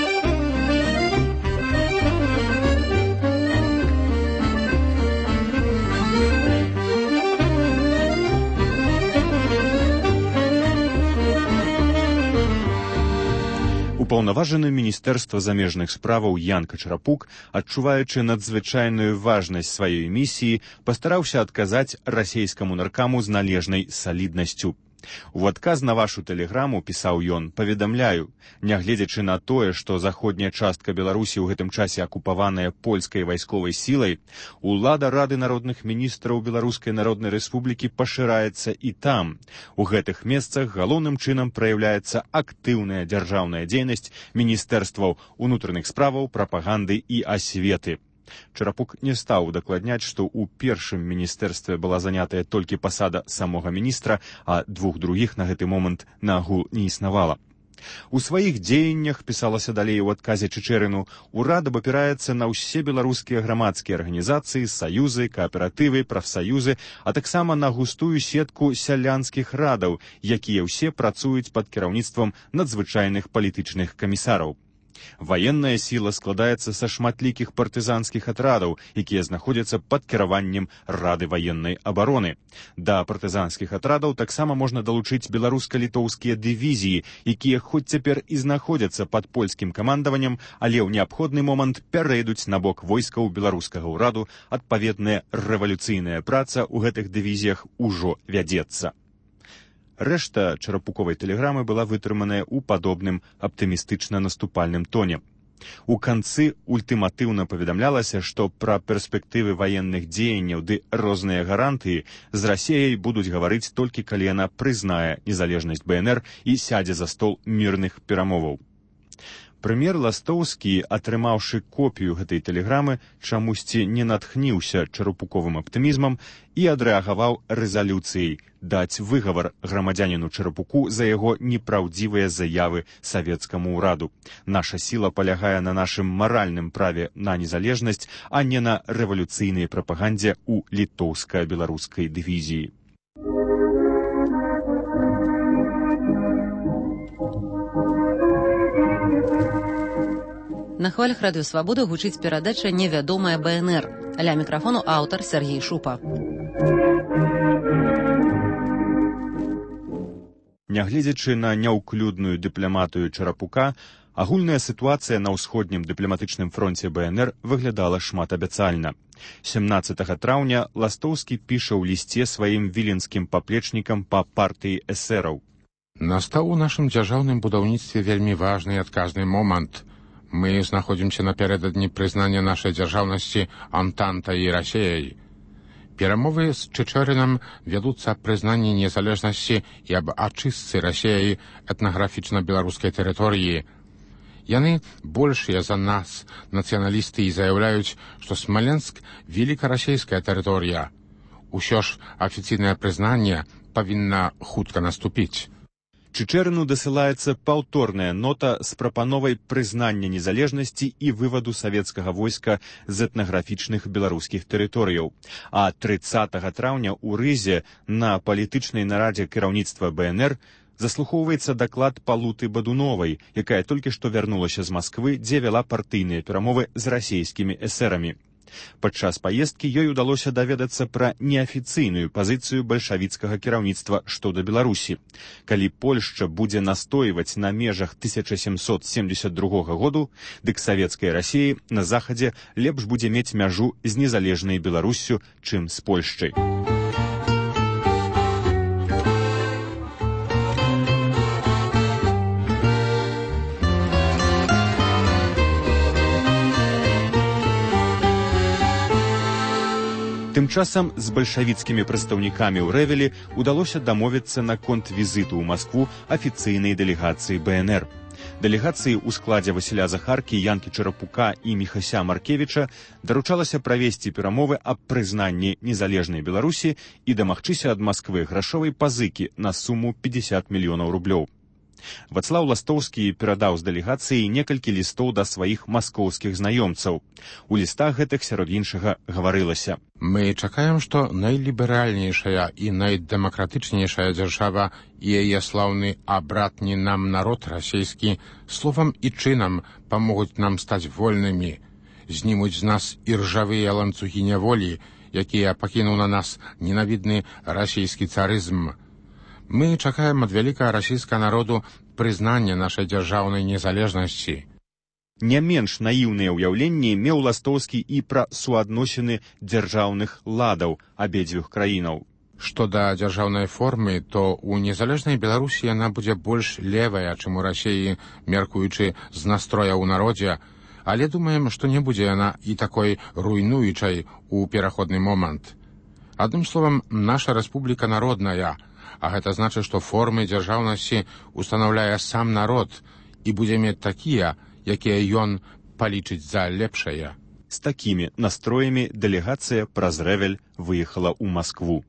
Упаўнаважаны міністэрства замежных справаў Янка Чарапук, адчуваючы надзвычайную важнасць сваёй місіі, пастараўся адказаць расейскаму наркаму з належнай саліднасцю. У адказ на вашу тэлеграму, пісаў ён, паведамляю, нягледзячы на тое, што заходняя частка Беларусі ў гэтым часе акупаваная польскай вайсковай сілай, улада Рады народных міністраў Беларускай народнай рэспублікі пашыраецца і там. У гэтых месцах галоўным чынам праяўляецца актыўная дзяржаўная дзейнасць міністэрстваў унутраных справаў, прапаганды і асветы. Чарапук не стаў удакладняць, што ў першым міністэрстве была занятая толькі пасада самога міністра, а двух другіх на гэты момант нагул не існавала. У сваіх дзеяннях, пісалася далей у адказе Чичерину, урад абапіраецца на ўсе беларускія грамадскія арганізацыі, саюзы, кааператывы, прафсаюзы, а таксама на густую сетку сялянскіх радаў, якія ўсе працуюць пад кіраўніцтвам надзвычайных палітычных камісараў. Ваенная сіла складаецца са шматлікіх партызанскіх атрадаў, якія знаходзяцца пад кіраваннем Рады ваеннай абароны. Да партызанскіх атрадаў таксама можна далучыць беларуска-літоўскія дывізіі, якія хоць цяпер і знаходзяцца пад польскім камандаваннем, але ў неабходны момант пярэйдуць на бок войскаў беларускага ўраду. Адпаведная рэвалюцыйная праца ў гэтых дывізіях ужо вядзецца. Рэшта чарапуковай тэлеграмы была вытрыманая ў падобным аптымістычна-наступальным тоне. У канцы ультыматыўна паведамлялася, што пра перспектывы ваенных дзеянняў ды розныя гарантыі з Расіяй будуць гаварыць толькі калі яна прызнае незалежнасць Бэ Эн Эр і сядзе за стол мірных перамоваў. Прэм'ер Ластоўскі, атрымаўшы копію гэтай тэлеграмы, чамусьці не натхніўся чарапуковым аптымізмам і адрэагаваў рэзалюцыяй даць выгавар грамадзяніну Чарапуку за яго непраўдзівыя заявы савецкаму ўраду. Наша сіла палягае на нашым маральным праве на незалежнасць, а не на рэвалюцыйнай прапагандзе ў літоўска-беларускай дывізіі. На хвалях радыё «Свабода» гучыць перадача «Невядомая Бэ Эн Эр». Ля мікрафону аўтар Сергей Шупа. Нягледзячы на няўклюдную дыпламатыю Чарапука, агульная сітуацыя на ўсходнім дыпламатычным фронце Бэ Эн Эр выглядала шматабяцальна. сямнаццатага траўня Ластоўскі піша ў лісце сваім віленскім паплечнікам па партыі эсэраў. Настаў у нашым дзяржаўным будаўніцтве вельмі важны і адказны момант. Мы знаходзімся напярэдадні прызнання нашай дзяржаўнасці Антантай і Расіяй. Перамовы з Чичеринам вядуцца аб прызнанні незалежнасці і аб ачыстцы Расіяй этнаграфічна-беларускай тэрыторыі. Яны большыя за нас, нацыяналісты, і заяўляюць, што Смаленск – велікарасійская тэрыторыя. Усё ж афіцыйнае прызнанне павінна хутка наступіць. Чичерыну дасылаецца паўторная нота з прапановай прызнання незалежнасці і вываду савецкага войска з этнаграфічных беларускіх тэрыторыяў. А трыццатага траўня ў Рызе на палітычнай нарадзе кіраўніцтва БНР заслухоўваецца даклад Палуты Бадуновай, якая толькі што вярнулася з Масквы, дзе вяла партыйныя перамовы з расейскімі эсэрамі. Падчас паездкі ёй удалося даведацца пра неафіцыйную пазіцыю бальшавіцкага кіраўніцтва што да Беларусі. Калі Польшча будзе настойваць на межах тысяча сямсот семдзесят другога году, дык савецкай Расіі на захадзе лепш будзе мець мяжу з незалежнай Беларуссю, чым з Польшчай. Тым часам з бальшавіцкімі прадстаўнікамі ў Рэвелі удалося дамовіцца наконт візіту ў Маскву афіцыйнай дэлегацыі БНР. Дэлегацыі ў складзе Васіля Захаркі, Янкі Чарапука і Міхася Маркевіча даручалася правесці перамовы аб прызнанні незалежнай Беларусі і дамагчыся ад Масквы грашовай пазыкі на суму пятьдесят мільёнаў рублёў. Вацлаў Ластоўскі перадаў з дэлегацыі некалькі лістоў да сваіх маскоўскіх знаёмцаў. У лістах гэтых сярод іншага гаварылася: Мы чакаем, што найліберальнейшая і найдэмакратычнейшая дзяржава і яе слаўны абратні нам народ расійскі словам і чынам памогуць нам стаць вольнымі, знімуць з нас іржавыя ланцугі няволі, якія пакінуў на нас ненавідны расійскі царызм. Мы чакаем ад вялікага расійскага народу прызнання нашай дзяржаўнай незалежнасці. Не менш наіўныя ўяўленні меў Ластоўскі і пра суадносіны дзяржаўных ладаў абедзвюх краінаў. Што да дзяржаўнай формы, то ў незалежнай Беларусі яна будзе больш левая, чым у Расіі, мяркуючы з настроя ў народзе, але думаем, што не будзе яна і такой руйнуючай у пераходны момант. Адным словам, наша рэспубліка народная, а гэта значыць, што формы дзяржаўнасці устанаўляе сам народ і будзе мець такія, якія ён палічыць за лепшае. З такімі настроямі дэлегацыя праз Рэвель выехала ў Маскву.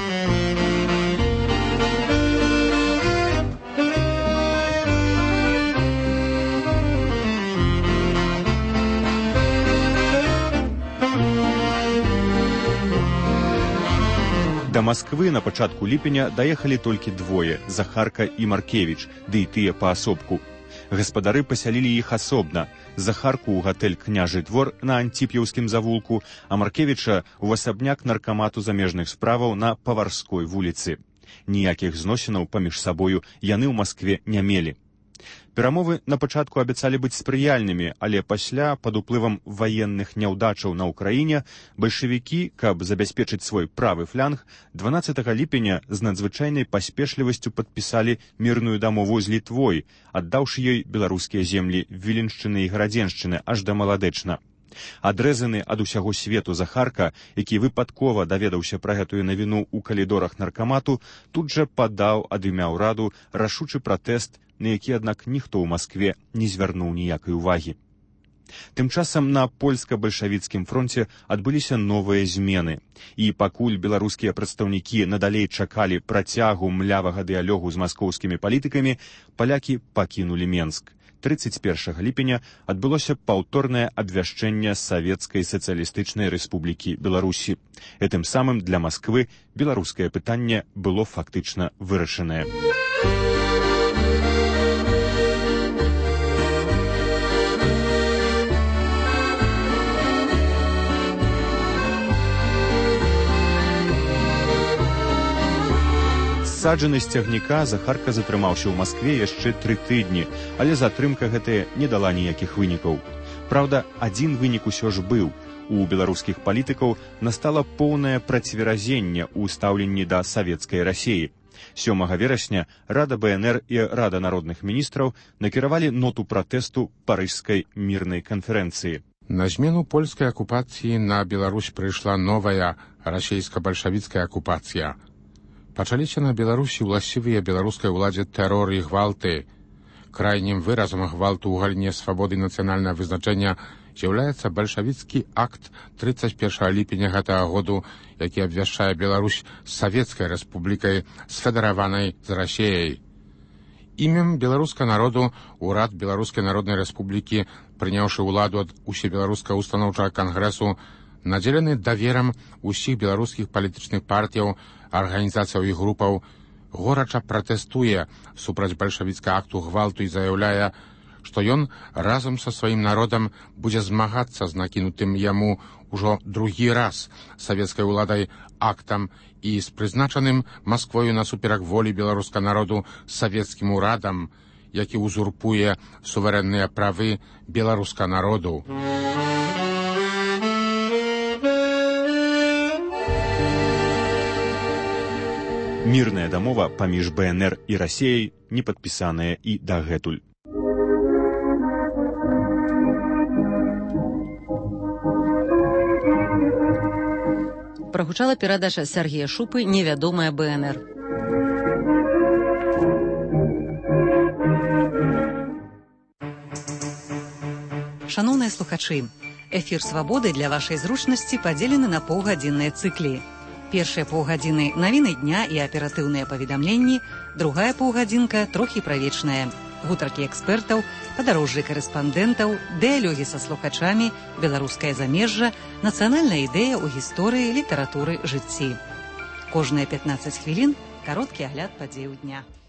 Да Масквы на пачатку ліпеня даехалі толькі двое, Захарка і Маркевіч, ды і тыя паасобку. Гаспадары пасялілі іх асобна. Захарку ў гатэль «Княжы двор» на Антіп'яўскім завулку, а Маркевіча ў асабняк наркамату замежных справаў на Паварской вуліцы. Ніякіх зносінаў паміж сабою яны ў Маскве не мелі. Перамовы на пачатку абяцалі быць спрыяльнымі, але пасля, пад уплывам ваенных няўдачаў на ўкраіне, бальшавікі, каб забяспечыць свой правы фланг, дванаццатага ліпеня з надзвычайнай паспешлівасцю падпісалі мірную дамову з Літвой, аддаўшы ёй беларускія землі Віленшчыны і Гарадзеншчыны аж да Маладэчна. Адрэзаны ад усяго свету Захарка, які выпадкова даведаўся пра гэтую навіну ў калідорах наркамату, тут жа падаў ад імя ўраду рашучы пратэст, на які, аднак, ніхто ў Маскве не звярнуў ніякай увагі. Тым часам на польска-бальшавіцкім фронце адбыліся новыя змены. І пакуль беларускія прадстаўнікі надалей чакалі працягу млявага дыялогу з маскоўскімі палітыкамі, палякі пакінулі Менск. трыццаць першага ліпеня адбылося паўторнае абвяшчэнне Савецкай сацыялістычнай рэспублікі Беларусі. Гэтым самым для Масквы беларускае пытанне было фактычна вырашанае. Саджаны з цягніка Захарка затрымаўся ў Маскве яшчэ тры тыдні, але затрымка гэтая не дала ніякіх вынікаў. Праўда, адзін вынік усё ж быў. У беларускіх палітыкаў настала поўнае працверазенне ў стаўленні да савецкай Расіі. сёмага верасня Рада БНР і Рада народных міністраў накіравалі ноту пратэсту Парыжскай мірнай канферэнцыі. На змену польскай акупацыі на Беларусь прыйшла новая расійска-бальшавіцкая акупацыя. Пачаліся на Беларусі ўласцівыя беларускай уладзе тэрор і гвалты. Крайнім выразам гвалту ў галіне свабоды нацыянальнага вызначэння з'яўляецца бальшавіцкі акт трыццаць першага ліпеня гэтага году, які абвяшчае Беларусь савецкай рэспублікай сфедараванай з Расіяй. Імем беларускага народу урад Беларускай Народнай Рэспублікі, прыняўшы ўладу ад усебеларускага устаноўчага кангрэсу, надзелены даверам усіх беларускіх палітычных партыяў, арганізацыяў і групаў, горача пратэстуе супраць бальшавіцкага акту гвалту і заяўляе, што ён разам са сваім народам будзе змагацца з накінутым яму ўжо другі раз савецкай уладай актам і з прызначаным Масквою насуперак волі беларускага народу савецкім урадам, які узурпуе суверэнныя правы беларускага народу. Мірная дамова паміж БНР і Расіяй не падпісаная і дагэтуль. Прагучала перадача Сергея Шупы «Невядомая БНР». Шановныя слухачы, эфір «Свабоды» для вашай зручнасці падзелены на паўгадзінныя цыклі. Першыя паўгадзіны навіны дня і аператыўныя паведамленні, другая паўгадзінка трохі правечная. Гутаркі экспертаў, падарожжы карэспандэнтаў, дыялогі са слухачамі, беларускае замежжа, нацыянальная ідэя ў гісторыі, літаратуры, жыцці. Кожныя пятнаццаць хвілін кароткі агляд падзеяў дня.